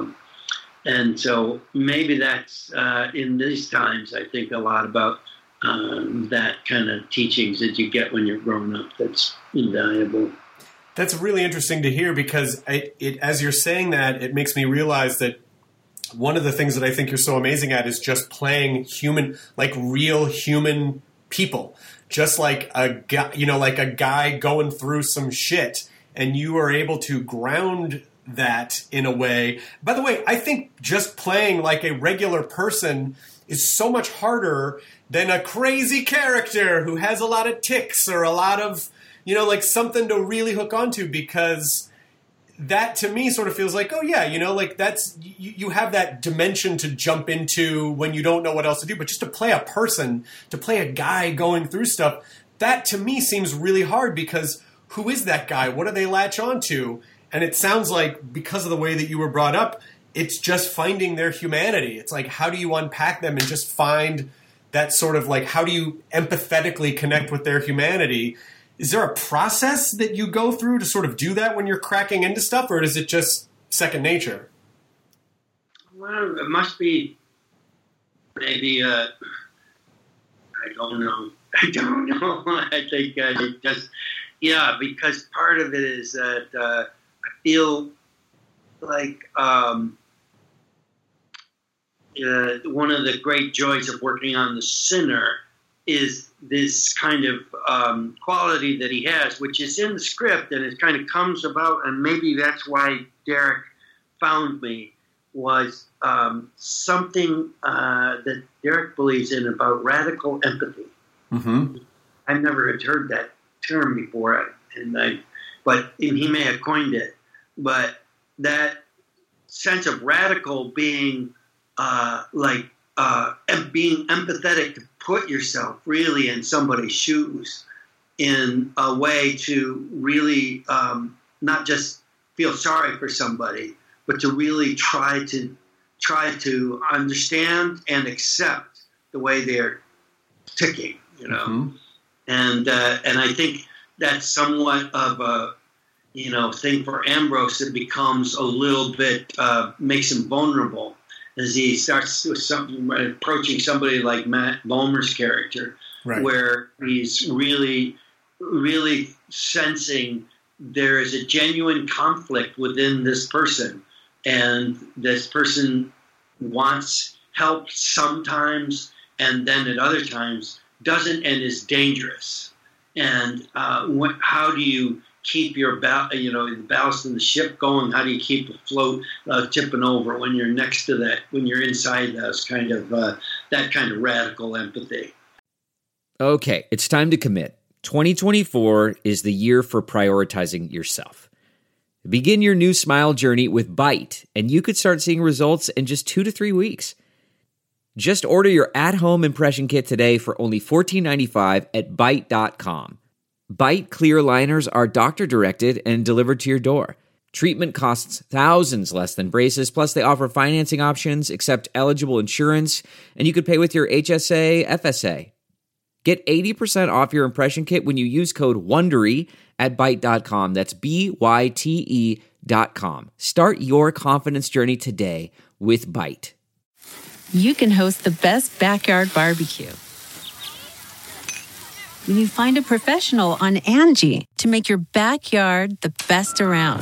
And so maybe that's, in these times, I think a lot about that kind of teachings that you get when you're growing up. That's invaluable. That's really interesting to hear, because as you're saying that, it makes me realize that one of the things that I think you're so amazing at is just playing human, like real human people, just like a guy going through some shit, and you are able to ground that in a way. By the way, I think just playing like a regular person is so much harder than a crazy character who has a lot of tics or a lot of, like something to really hook onto, because that to me sort of feels like, oh yeah, like that's, you have that dimension to jump into when you don't know what else to do. But just to play a person, to play a guy going through stuff, that to me seems really hard, because who is that guy? What do they latch onto? And it sounds like, because of the way that you were brought up, it's just finding their humanity. It's like, how do you unpack them and just find that sort of like, how do you empathetically connect with their humanity? Is there a process that you go through to sort of do that when you're cracking into stuff, or is it just second nature? Well, it must be maybe, I don't know. I think it just, because part of it is that I feel like one of the great joys of working on The Sinner is this kind of quality that he has, which is in the script, and it kind of comes about, and maybe that's why Derek found me, was something that Derek believes in about radical empathy. Mm-hmm. I've never had heard that term before, and he may have coined it, but that sense of radical being being empathetic, to put yourself really in somebody's shoes in a way to really not just feel sorry for somebody, but to really try to understand and accept the way they're ticking, Mm-hmm. And I think that's somewhat of a thing for Ambrose that becomes a little bit makes him vulnerable as he starts approaching somebody like Matt Bomer's character, right, where he's really, really sensing there is a genuine conflict within this person, and this person wants help sometimes, and then at other times doesn't, and is dangerous. And how do you keep your the ballast in the ship going? How do you keep the float tipping over when you're next to that, when you're inside those kind of that kind of radical empathy? Okay, it's time to commit. 2024 is the year for prioritizing yourself. Begin your new smile journey with Byte, and you could start seeing results in just 2 to 3 weeks. Just order your at-home impression kit today for only $14.95 at Byte.com. Byte clear liners are doctor-directed and delivered to your door. Treatment costs thousands less than braces, plus they offer financing options, accept eligible insurance, and you could pay with your HSA, FSA. Get 80% off your impression kit when you use code WONDERY at Byte.com. That's BYTE.com. Start your confidence journey today with Byte. You can host the best backyard barbecue when you find a professional on Angie to make your backyard the best around.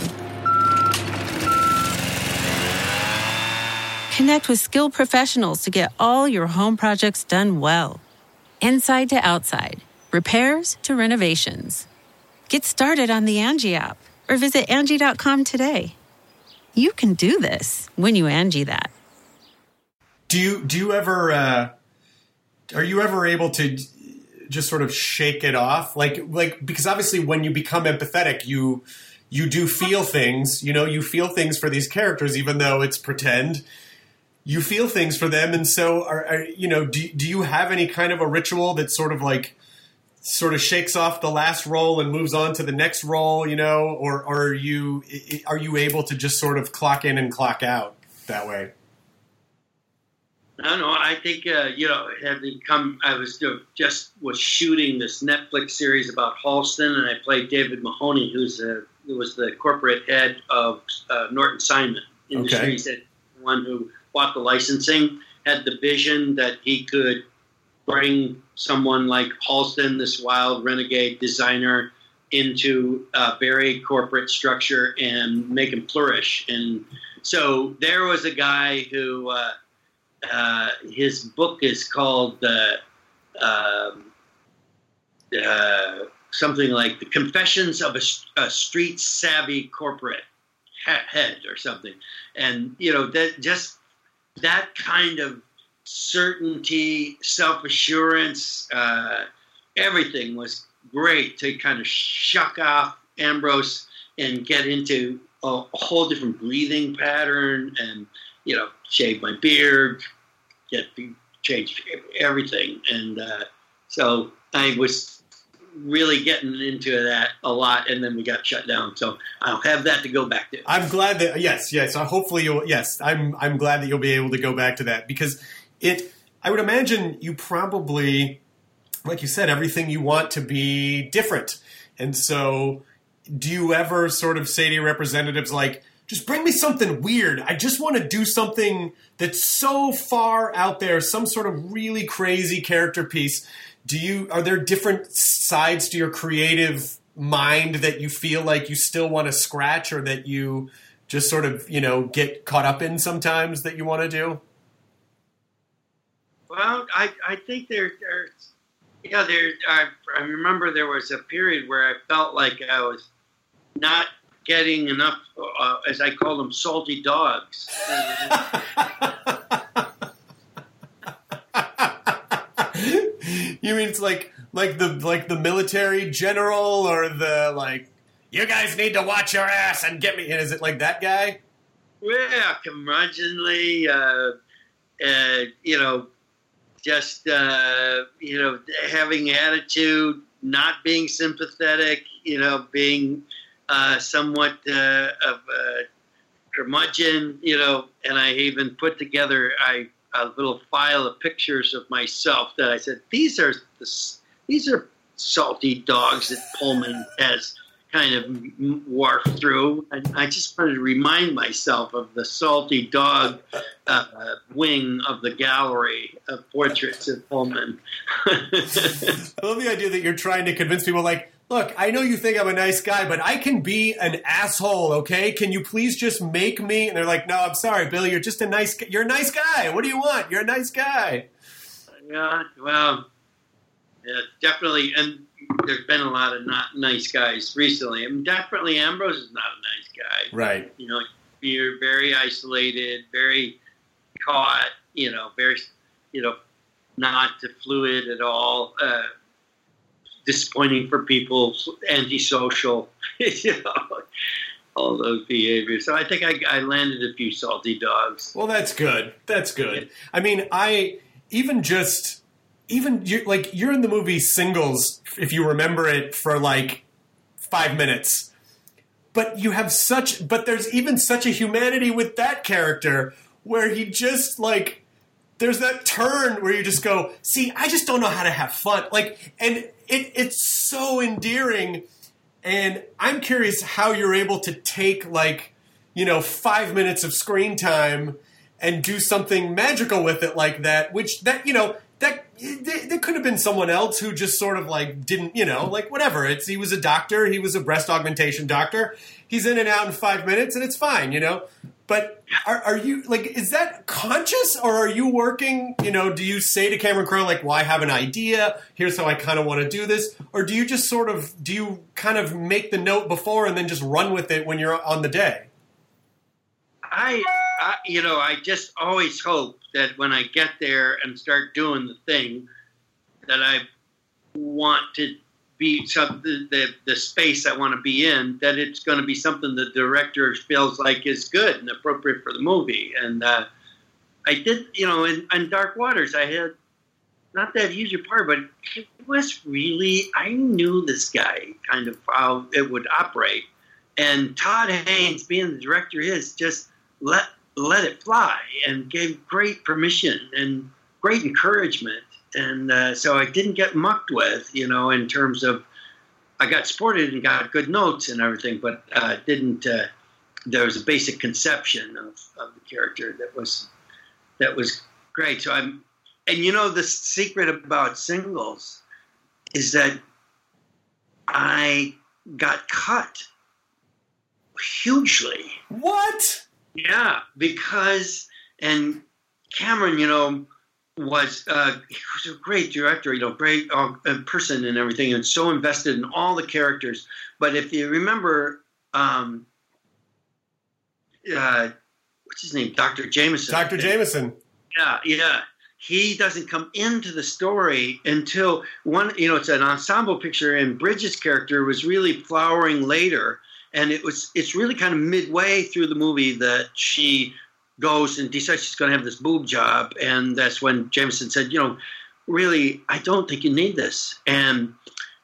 Connect with skilled professionals to get all your home projects done well. Inside to outside, repairs to renovations. Get started on the Angie app or visit Angie.com today. You can do this when you Angie that. Do you ever are you ever able to just sort of shake it off? Like because obviously when you become empathetic, you do feel things. You feel things for these characters, even though it's pretend. You feel things for them, and so do you have any kind of a ritual that sort of shakes off the last role and moves on to the next role, or are you able to just sort of clock in and clock out that way? I don't know. I think I was shooting this Netflix series about Halston, and I played David Mahoney, who was the corporate head of Norton Simon Industries, the one who bought the licensing, had the vision that he could bring someone like Halston, this wild renegade designer, into a very corporate structure and make him flourish. And so there was a guy who his book is called something like The Confessions of a Street Savvy Corporate Head or something. And, that kind of certainty, self-assurance, everything was great to kind of shuck off Ambrose and get into a whole different breathing pattern and, shave my beard, change everything. And so I was really getting into that a lot, and then we got shut down. So I'll have that to go back to. I'm glad that yes. Hopefully you'll I'm glad that you'll be able to go back to that, because I would imagine you probably, like you said, everything you want to be different. And so do you ever sort of say to your representatives, like, just bring me something weird. I just want to do something that's so far out there, some sort of really crazy character piece. Are there different sides to your creative mind that you feel like you still want to scratch, or that you just sort of, get caught up in sometimes that you want to do? Well, I think I remember there was a period where I felt like I was not getting enough, as I call them, salty dogs. You mean it's like the military general, or the you guys need to watch your ass and get me? And is it like that guy? Yeah, curmudgeonly, having attitude, not being sympathetic, being somewhat of a curmudgeon, and I even put together a little file of pictures of myself that I said, these are salty dogs that Pullman has kind of warped through. And I just wanted to remind myself of the salty dog wing of the gallery of portraits of Pullman. I love the idea that you're trying to convince people, like, look, I know you think I'm a nice guy, but I can be an asshole, okay? Can you please just make me? And they're like, no, I'm sorry, Bill, you're just you're a nice guy. What do you want? You're a nice guy. Yeah, well, yeah, definitely. And there's been a lot of not nice guys recently. I mean, definitely Ambrose is not a nice guy. Right. You're very isolated, very caught, very, not fluid at all. Disappointing for people, antisocial, all those behaviors. So I think I landed a few salty dogs. Well, that's good. That's good. I mean, you're in the movie Singles, if you remember it, for 5 minutes. But there's even such a humanity with that character where he just there's that turn where you just go, see, I just don't know how to have fun. Like, and it's so endearing. And I'm curious how you're able to take, like, 5 minutes of screen time and do something magical with it like that, which there could have been someone else who just sort of like didn't, like whatever. He was a doctor. He was a breast augmentation doctor. He's in and out in 5 minutes and it's fine, But are you, like, is that conscious or are you working, do you say to Cameron Crowe, like, well, I have an idea, here's how I kind of want to do this? Or do you just do you kind of make the note before and then just run with it when you're on the day? I just always hope that when I get there and start doing the thing that I want to be the space I want to be in, that it's going to be something the director feels like is good and appropriate for the movie. And I did, in Dark Waters, I had not that huge a part, but it was really, I knew this guy kind of how it would operate. And Todd Haynes, being the director just let it fly and gave great permission and great encouragement. And so I didn't get mucked with, in terms of, I got supported and got good notes and everything, but there was a basic conception of the character that was great. So the secret about Singles is that I got cut hugely. What? Yeah, and Cameron, was he was a great director, great person and everything, and so invested in all the characters. But if you remember, what's his name, Dr. Jameson. Dr. Jameson. Yeah. He doesn't come into the story until it's an ensemble picture, and Bridget's character was really flowering later. And it's really kind of midway through the movie that she goes and decides she's going to have this boob job. And that's when Jameson said, really, I don't think you need this. And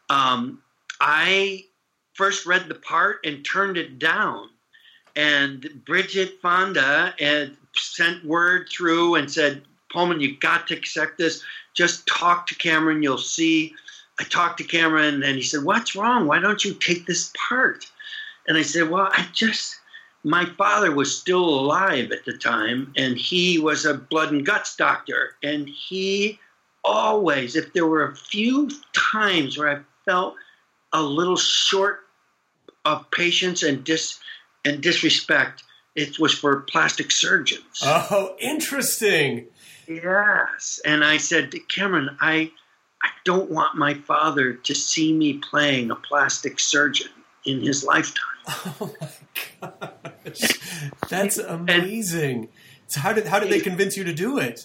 I first read the part and turned it down. And Bridget Fonda had sent word through and said, Pullman, you got to accept this. Just talk to Cameron. You'll see. I talked to Cameron and he said, what's wrong? Why don't you take this part? And I said, well, my father was still alive at the time, and he was a blood and guts doctor. And he always, if there were a few times where I felt a little short of patience and disrespect, it was for plastic surgeons. Oh, interesting. Yes. And I said to Cameron, I don't want my father to see me playing a plastic surgeon in his lifetime. Oh my gosh, that's amazing. So how did they convince you to do it?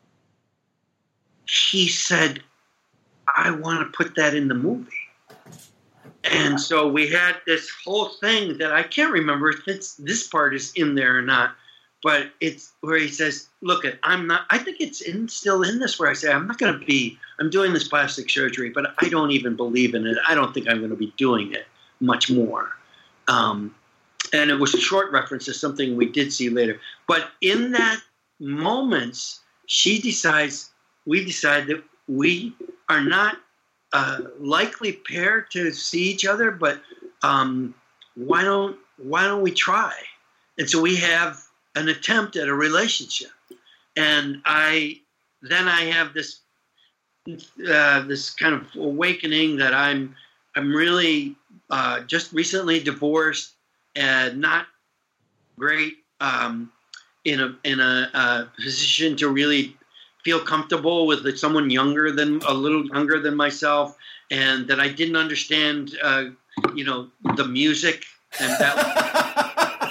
He said, I want to put that in the movie. And so we had this whole thing that I can't remember if this part is in there or not, but it's where he says, look, I think it's still in this, where I say, I'm doing this plastic surgery, but I don't even believe in it. I don't think I'm going to be doing it much more. And it was a short reference to something we did see later. But in that moments, we decide that we are not a likely pair to see each other, but why don't we try? And so we have an attempt at a relationship. And I have this kind of awakening that I'm really just recently divorced and not great in a position to really feel comfortable with someone a little younger than myself, and that I didn't understand the music and that.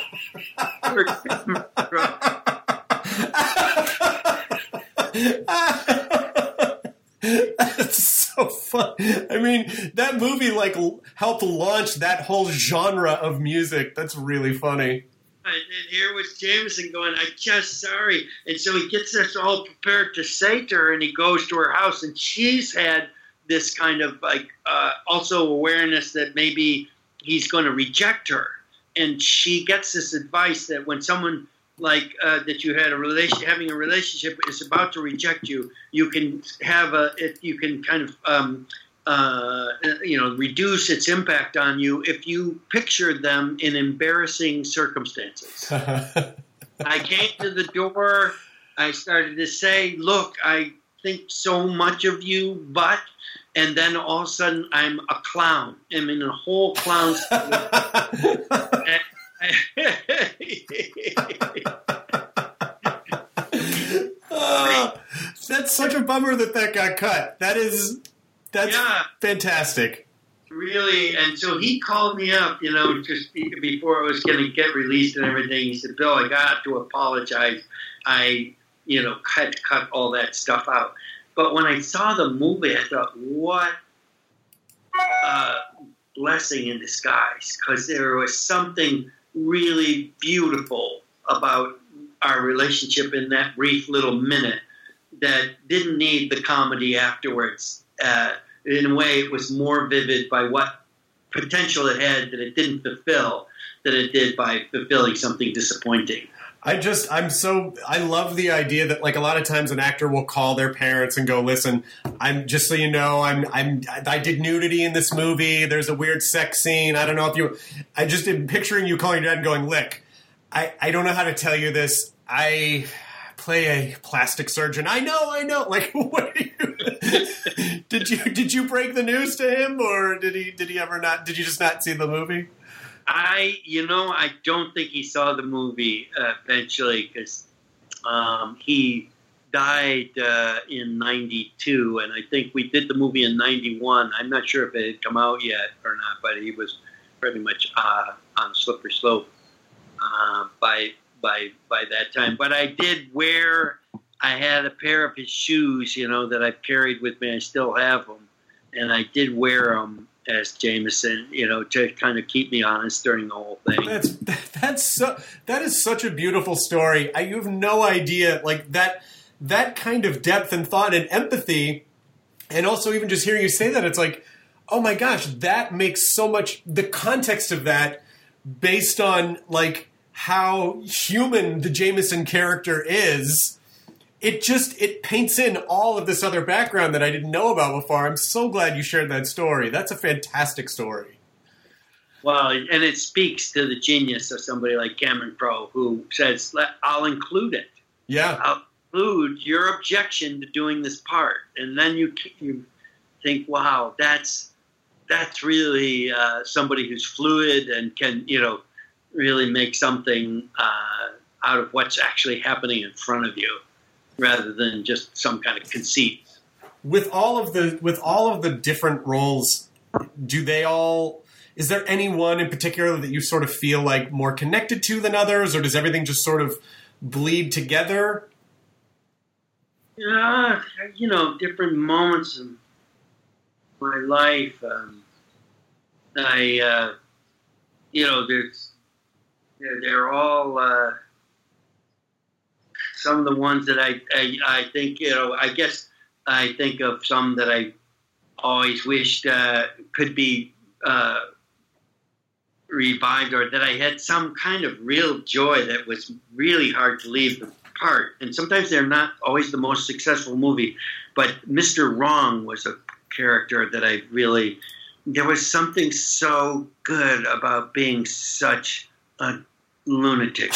That's so fun. I mean, that movie helped launch that whole genre of music. That's really funny. And here was Jameson going, I'm just sorry. And so he gets us all prepared to say to her, and he goes to her house, and she's had this kind of also awareness that maybe he's going to reject her. And she gets this advice that when someone that you had having a relationship is about to reject you, you can have you can kind of reduce its impact on you if you picture them in embarrassing circumstances. I came to the door. I started to say, "Look, I think so much of you, but," and then all of a sudden I'm a clown. I'm in a whole clown. That's such a bummer that got cut. That's fantastic. Really, and so he called me up, just before it was going to get released and everything. He said, "Bill, I got to apologize. I, had to cut all that stuff out." But when I saw the movie, I thought, what a blessing in disguise, because there was something really beautiful about our relationship in that brief little minute that didn't need the comedy afterwards. In a way, it was more vivid by what potential it had that it didn't fulfill than it did by fulfilling something disappointing. I love the idea that, like, a lot of times an actor will call their parents and go, "Listen, I'm just so you know, I did nudity in this movie. There's a weird sex scene. I don't know if you." I just am picturing you calling your dad and going, "Lick, I don't know how to tell you this. I play a plastic surgeon. I know. Like, what are you? Did you break the news to him, or did he ever not? Did you just not see the movie?" I don't think he saw the movie eventually, because he died in 92, and I think we did the movie in 91. I'm not sure if it had come out yet or not, but he was pretty much on a slippery slope by that time. But I did I had a pair of his shoes, that I carried with me. I still have them, and I did wear them as Jameson, to kind of keep me honest during the whole thing. That is such a beautiful story. You have no idea, like, that kind of depth and thought and empathy, and also even just hearing you say that, it's like, oh my gosh, that makes so much, the context of that, based on, like, how human the Jameson character is, it paints in all of this other background that I didn't know about before. I'm so glad you shared that story. That's a fantastic story. Well, and it speaks to the genius of somebody like Cameron Crowe, who says, "I'll include it. Yeah, I'll include your objection to doing this part." And then you think, wow, that's really somebody who's fluid and can, really make something out of what's actually happening in front of you, rather than just some kind of conceit. With all of the different roles, is there any one in particular that you sort of feel like more connected to than others, or does everything just sort of bleed together? Different moments in my life. They're all some of the ones that I think, I guess I think of some that I always wished could be revived, or that I had some kind of real joy that was really hard to leave the part. And sometimes they're not always the most successful movie, but Mr. Wrong was a character that there was something so good about being such a lunatic.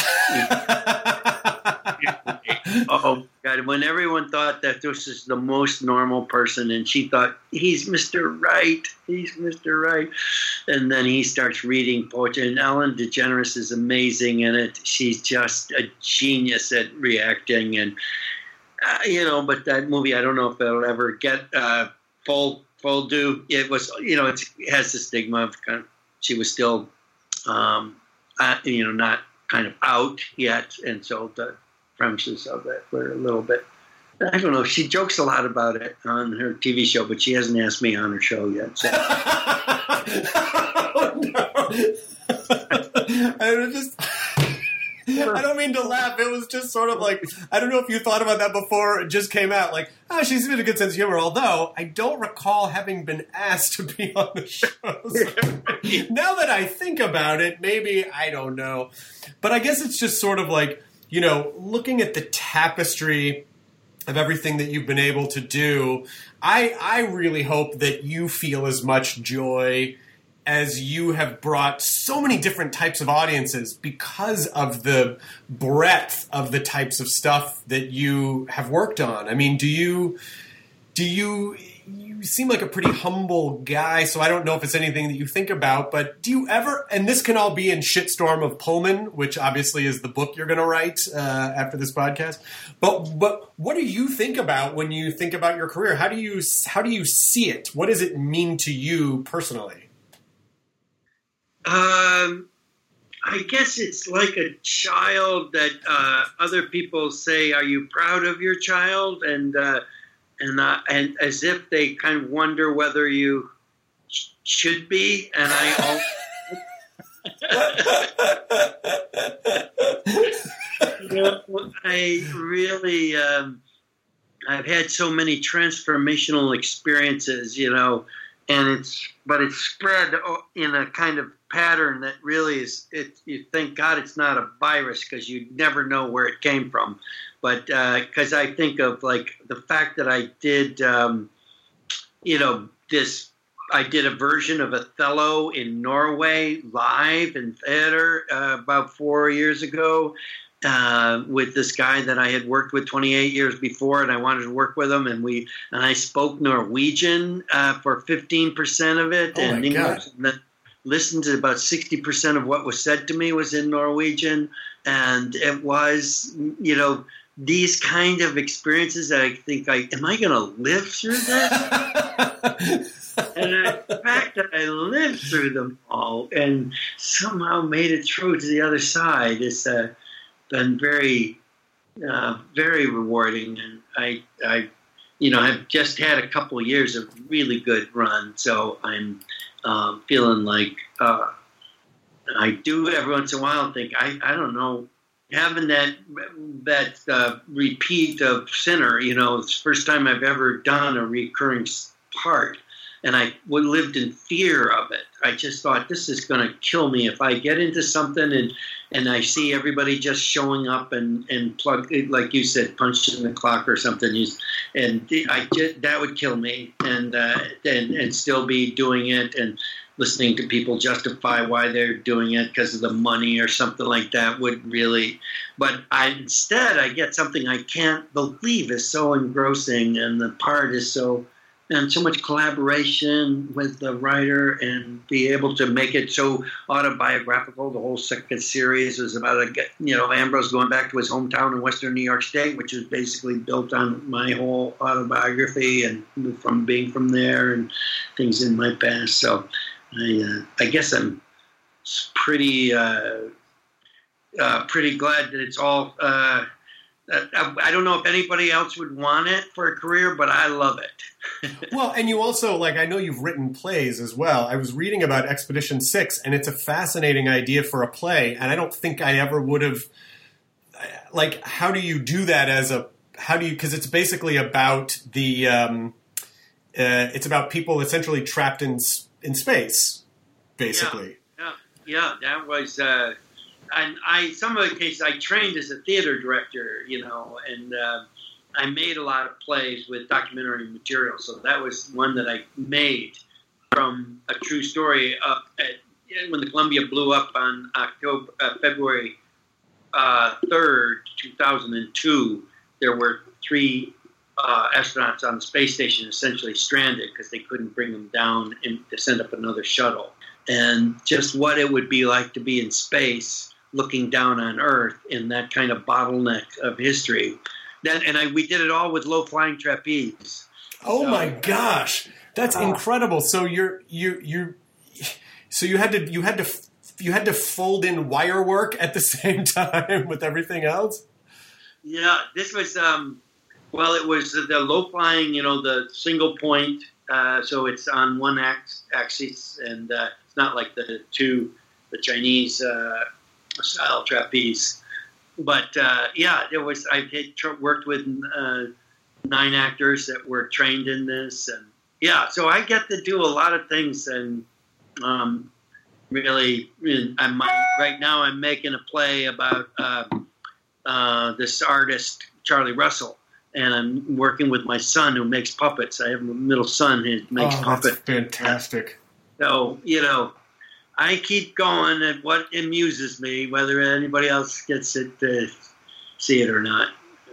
Oh, God. When everyone thought that this is the most normal person, and she thought, he's Mr. Right. And then he starts reading poetry. And Ellen DeGeneres is amazing in it. She's just a genius at reacting. And, but that movie, I don't know if it'll ever get full due. It was, it has the stigma of kind of, she was still, not kind of out yet. And so the premises of it were a little bit, I don't know. She jokes a lot about it on her TV show, but she hasn't asked me on her show yet. So. Oh, no. I don't mean to laugh. It was just sort of like, I don't know if you thought about that before it just came out. Like, she's got a good sense of humor. Although, I don't recall having been asked to be on the show. So, now that I think about it, maybe, I don't know. But I guess it's just sort of like, looking at the tapestry of everything that you've been able to do, I really hope that you feel as much joy as you have brought so many different types of audiences because of the breadth of the types of stuff that you have worked on. I mean, you seem like a pretty humble guy, so I don't know if it's anything that you think about, but do you ever, and this can all be in Shitstorm of Pullman, which obviously is the book you're going to write after this podcast, but what do you think about when you think about your career? How do you see it? What does it mean to you personally? I guess it's like a child that other people say, "Are you proud of your child?" And as if they kind of wonder whether you should be. And I really, I've had so many transformational experiences, and it's spread in a kind of pattern that really is, you thank God it's not a virus, because you never know where it came from. But because I think of like the fact that I did, I did a version of Othello in Norway live in theater about 4 years ago with this guy that I had worked with 28 years before, and I wanted to work with him, and I spoke Norwegian for 15% of it, and English, and then listened to about 60% of what was said to me was in Norwegian, and it was, these kind of experiences that I think, am I going to live through this? And the fact that I lived through them all and somehow made it through to the other side has been very, very rewarding. And I've just had a couple of years of really good run, so I'm feeling like I do every once in a while think, I don't know, having that repeat of Sinner, it's the first time I've ever done a recurring part, and I lived in fear of it. I just thought, this is going to kill me if I get into something and I see everybody just showing up and plug, like you said, punching the clock or something, and that would kill me, and still be doing it and listening to people justify why they're doing it because of the money or something like that would really, but instead I get something I can't believe is so engrossing, and the part is so much collaboration with the writer, and be able to make it so autobiographical. The whole second series was about Ambrose going back to his hometown in Western New York State, which is basically built on my whole autobiography and from being from there and things in my past. So I guess I'm pretty glad that it's all. I don't know if anybody else would want it for a career, but I love it. Well, and you also, I know you've written plays as well. I was reading about Expedition 6, and it's a fascinating idea for a play, and I don't think I ever would have, how do you do that because it's basically about it's about people essentially trapped in space, basically. Yeah, that was... And some of the cases I trained as a theater director, and I made a lot of plays with documentary material. So that was one that I made from a true story. When the Columbia blew up on February 3rd, 2002, there were 3 astronauts on the space station essentially stranded because they couldn't bring them down to send up another shuttle. And just what it would be like to be in space, looking down on Earth in that kind of bottleneck of history. We did it all with low-flying trapeze. Oh my gosh, that's incredible! So you had to fold in wire work at the same time with everything else. Yeah, this was it was the low-flying, the single point. So it's on one axis, and it's not like the Chinese. Style trapeze, but it was. I worked with 9 actors that were trained in this, and so I get to do a lot of things. And really, right now I'm making a play about this artist, Charlie Russell. And I'm working with my son who makes puppets. I have a middle son who makes puppets. That's fantastic. So, I keep going at what amuses me, whether anybody else gets it to see it or not.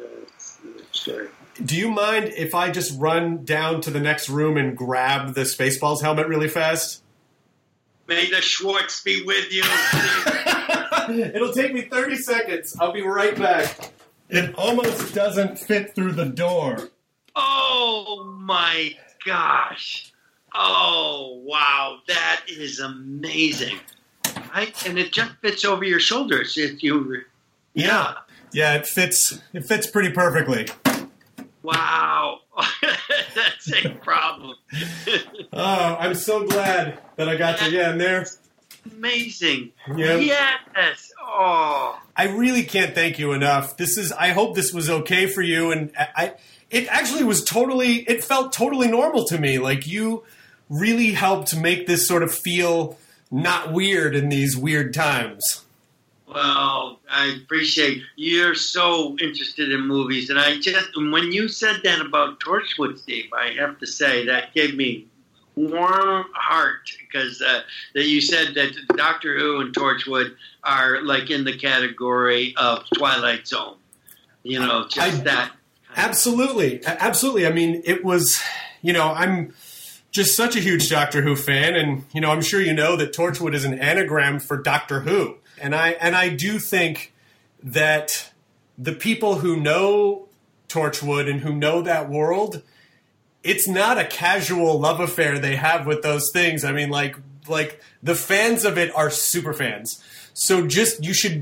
Do you mind if I just run down to the next room and grab the Spaceballs helmet really fast? May the Schwartz be with you. It'll take me 30 seconds. I'll be right back. It almost doesn't fit through the door. Oh, my gosh. Oh, wow. That is amazing. And it just fits over your shoulders. Yeah, it fits pretty perfectly. Wow. That's a problem. Oh, I'm so glad that I got to get in there. Amazing. Yep. Yes. Oh. I really can't thank you enough. I hope this was okay for you, and it actually was it felt totally normal to me. Like, you really helped make this sort of feel not weird in these weird times. Well, I appreciate you're so interested in movies, and when you said that about Torchwood, Steve, I have to say that gave me warm heart, because that you said that Doctor Who and Torchwood are like in the category of Twilight Zone. That. Absolutely. I mean, it was, I'm just such a huge Doctor Who fan, and, I'm sure you know that Torchwood is an anagram for Doctor Who. And I do think that the people who know Torchwood and who know that world, it's not a casual love affair they have with those things. I mean, like the fans of it are super fans. So you should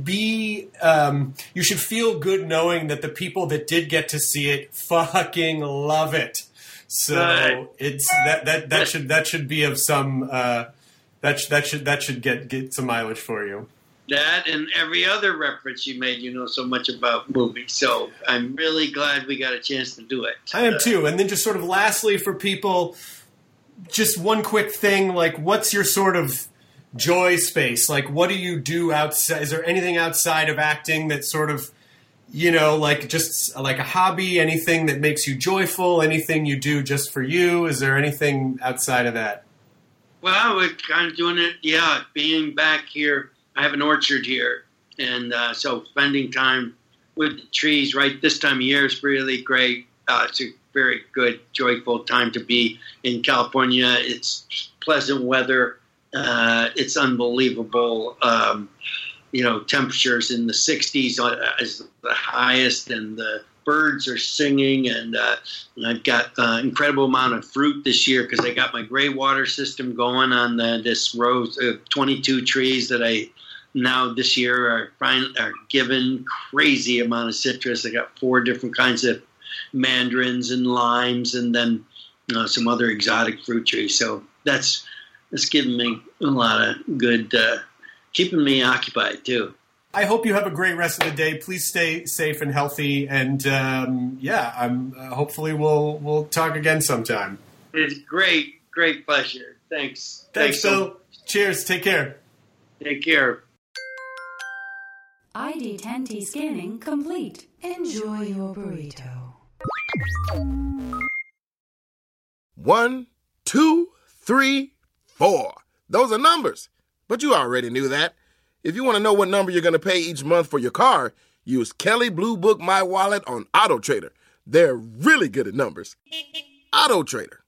feel good knowing that the people that did get to see it fucking love it. So it's that should be of some that should get some mileage for you. That and every other reference you made, so much about movies. So I'm really glad we got a chance to do it. I am too. And then just sort of lastly for people, just one quick thing, like, what's your sort of joy space? Like, what do you do outside? Is there anything outside of acting that sort of, like just like a hobby, anything that makes you joyful, anything you do just for you? Is there anything outside of that? Well, we're kind of doing it, being back here. I have an orchard here, and so spending time with the trees right this time of year is really great. It's a very good, joyful time to be in California. It's pleasant weather. It's unbelievable. Temperatures in the 60s is the highest, and the birds are singing, and I've got an incredible amount of fruit this year because I got my gray water system going on this row of 22 trees that I now this year are given crazy amount of citrus. I got 4 different kinds of mandarins and limes, and then some other exotic fruit trees. So that's giving me a lot of good, keeping me occupied too. I hope you have a great rest of the day. Please stay safe and healthy, and hopefully we'll talk again sometime. It's great pleasure. Thanks, Phil. Cheers. Take care. Take care. ID10T scanning complete. Enjoy your burrito. 1, 2, 3, 4. Those are numbers, but you already knew that. If you want to know what number you're going to pay each month for your car, use Kelley Blue Book My Wallet on AutoTrader. They're really good at numbers. AutoTrader.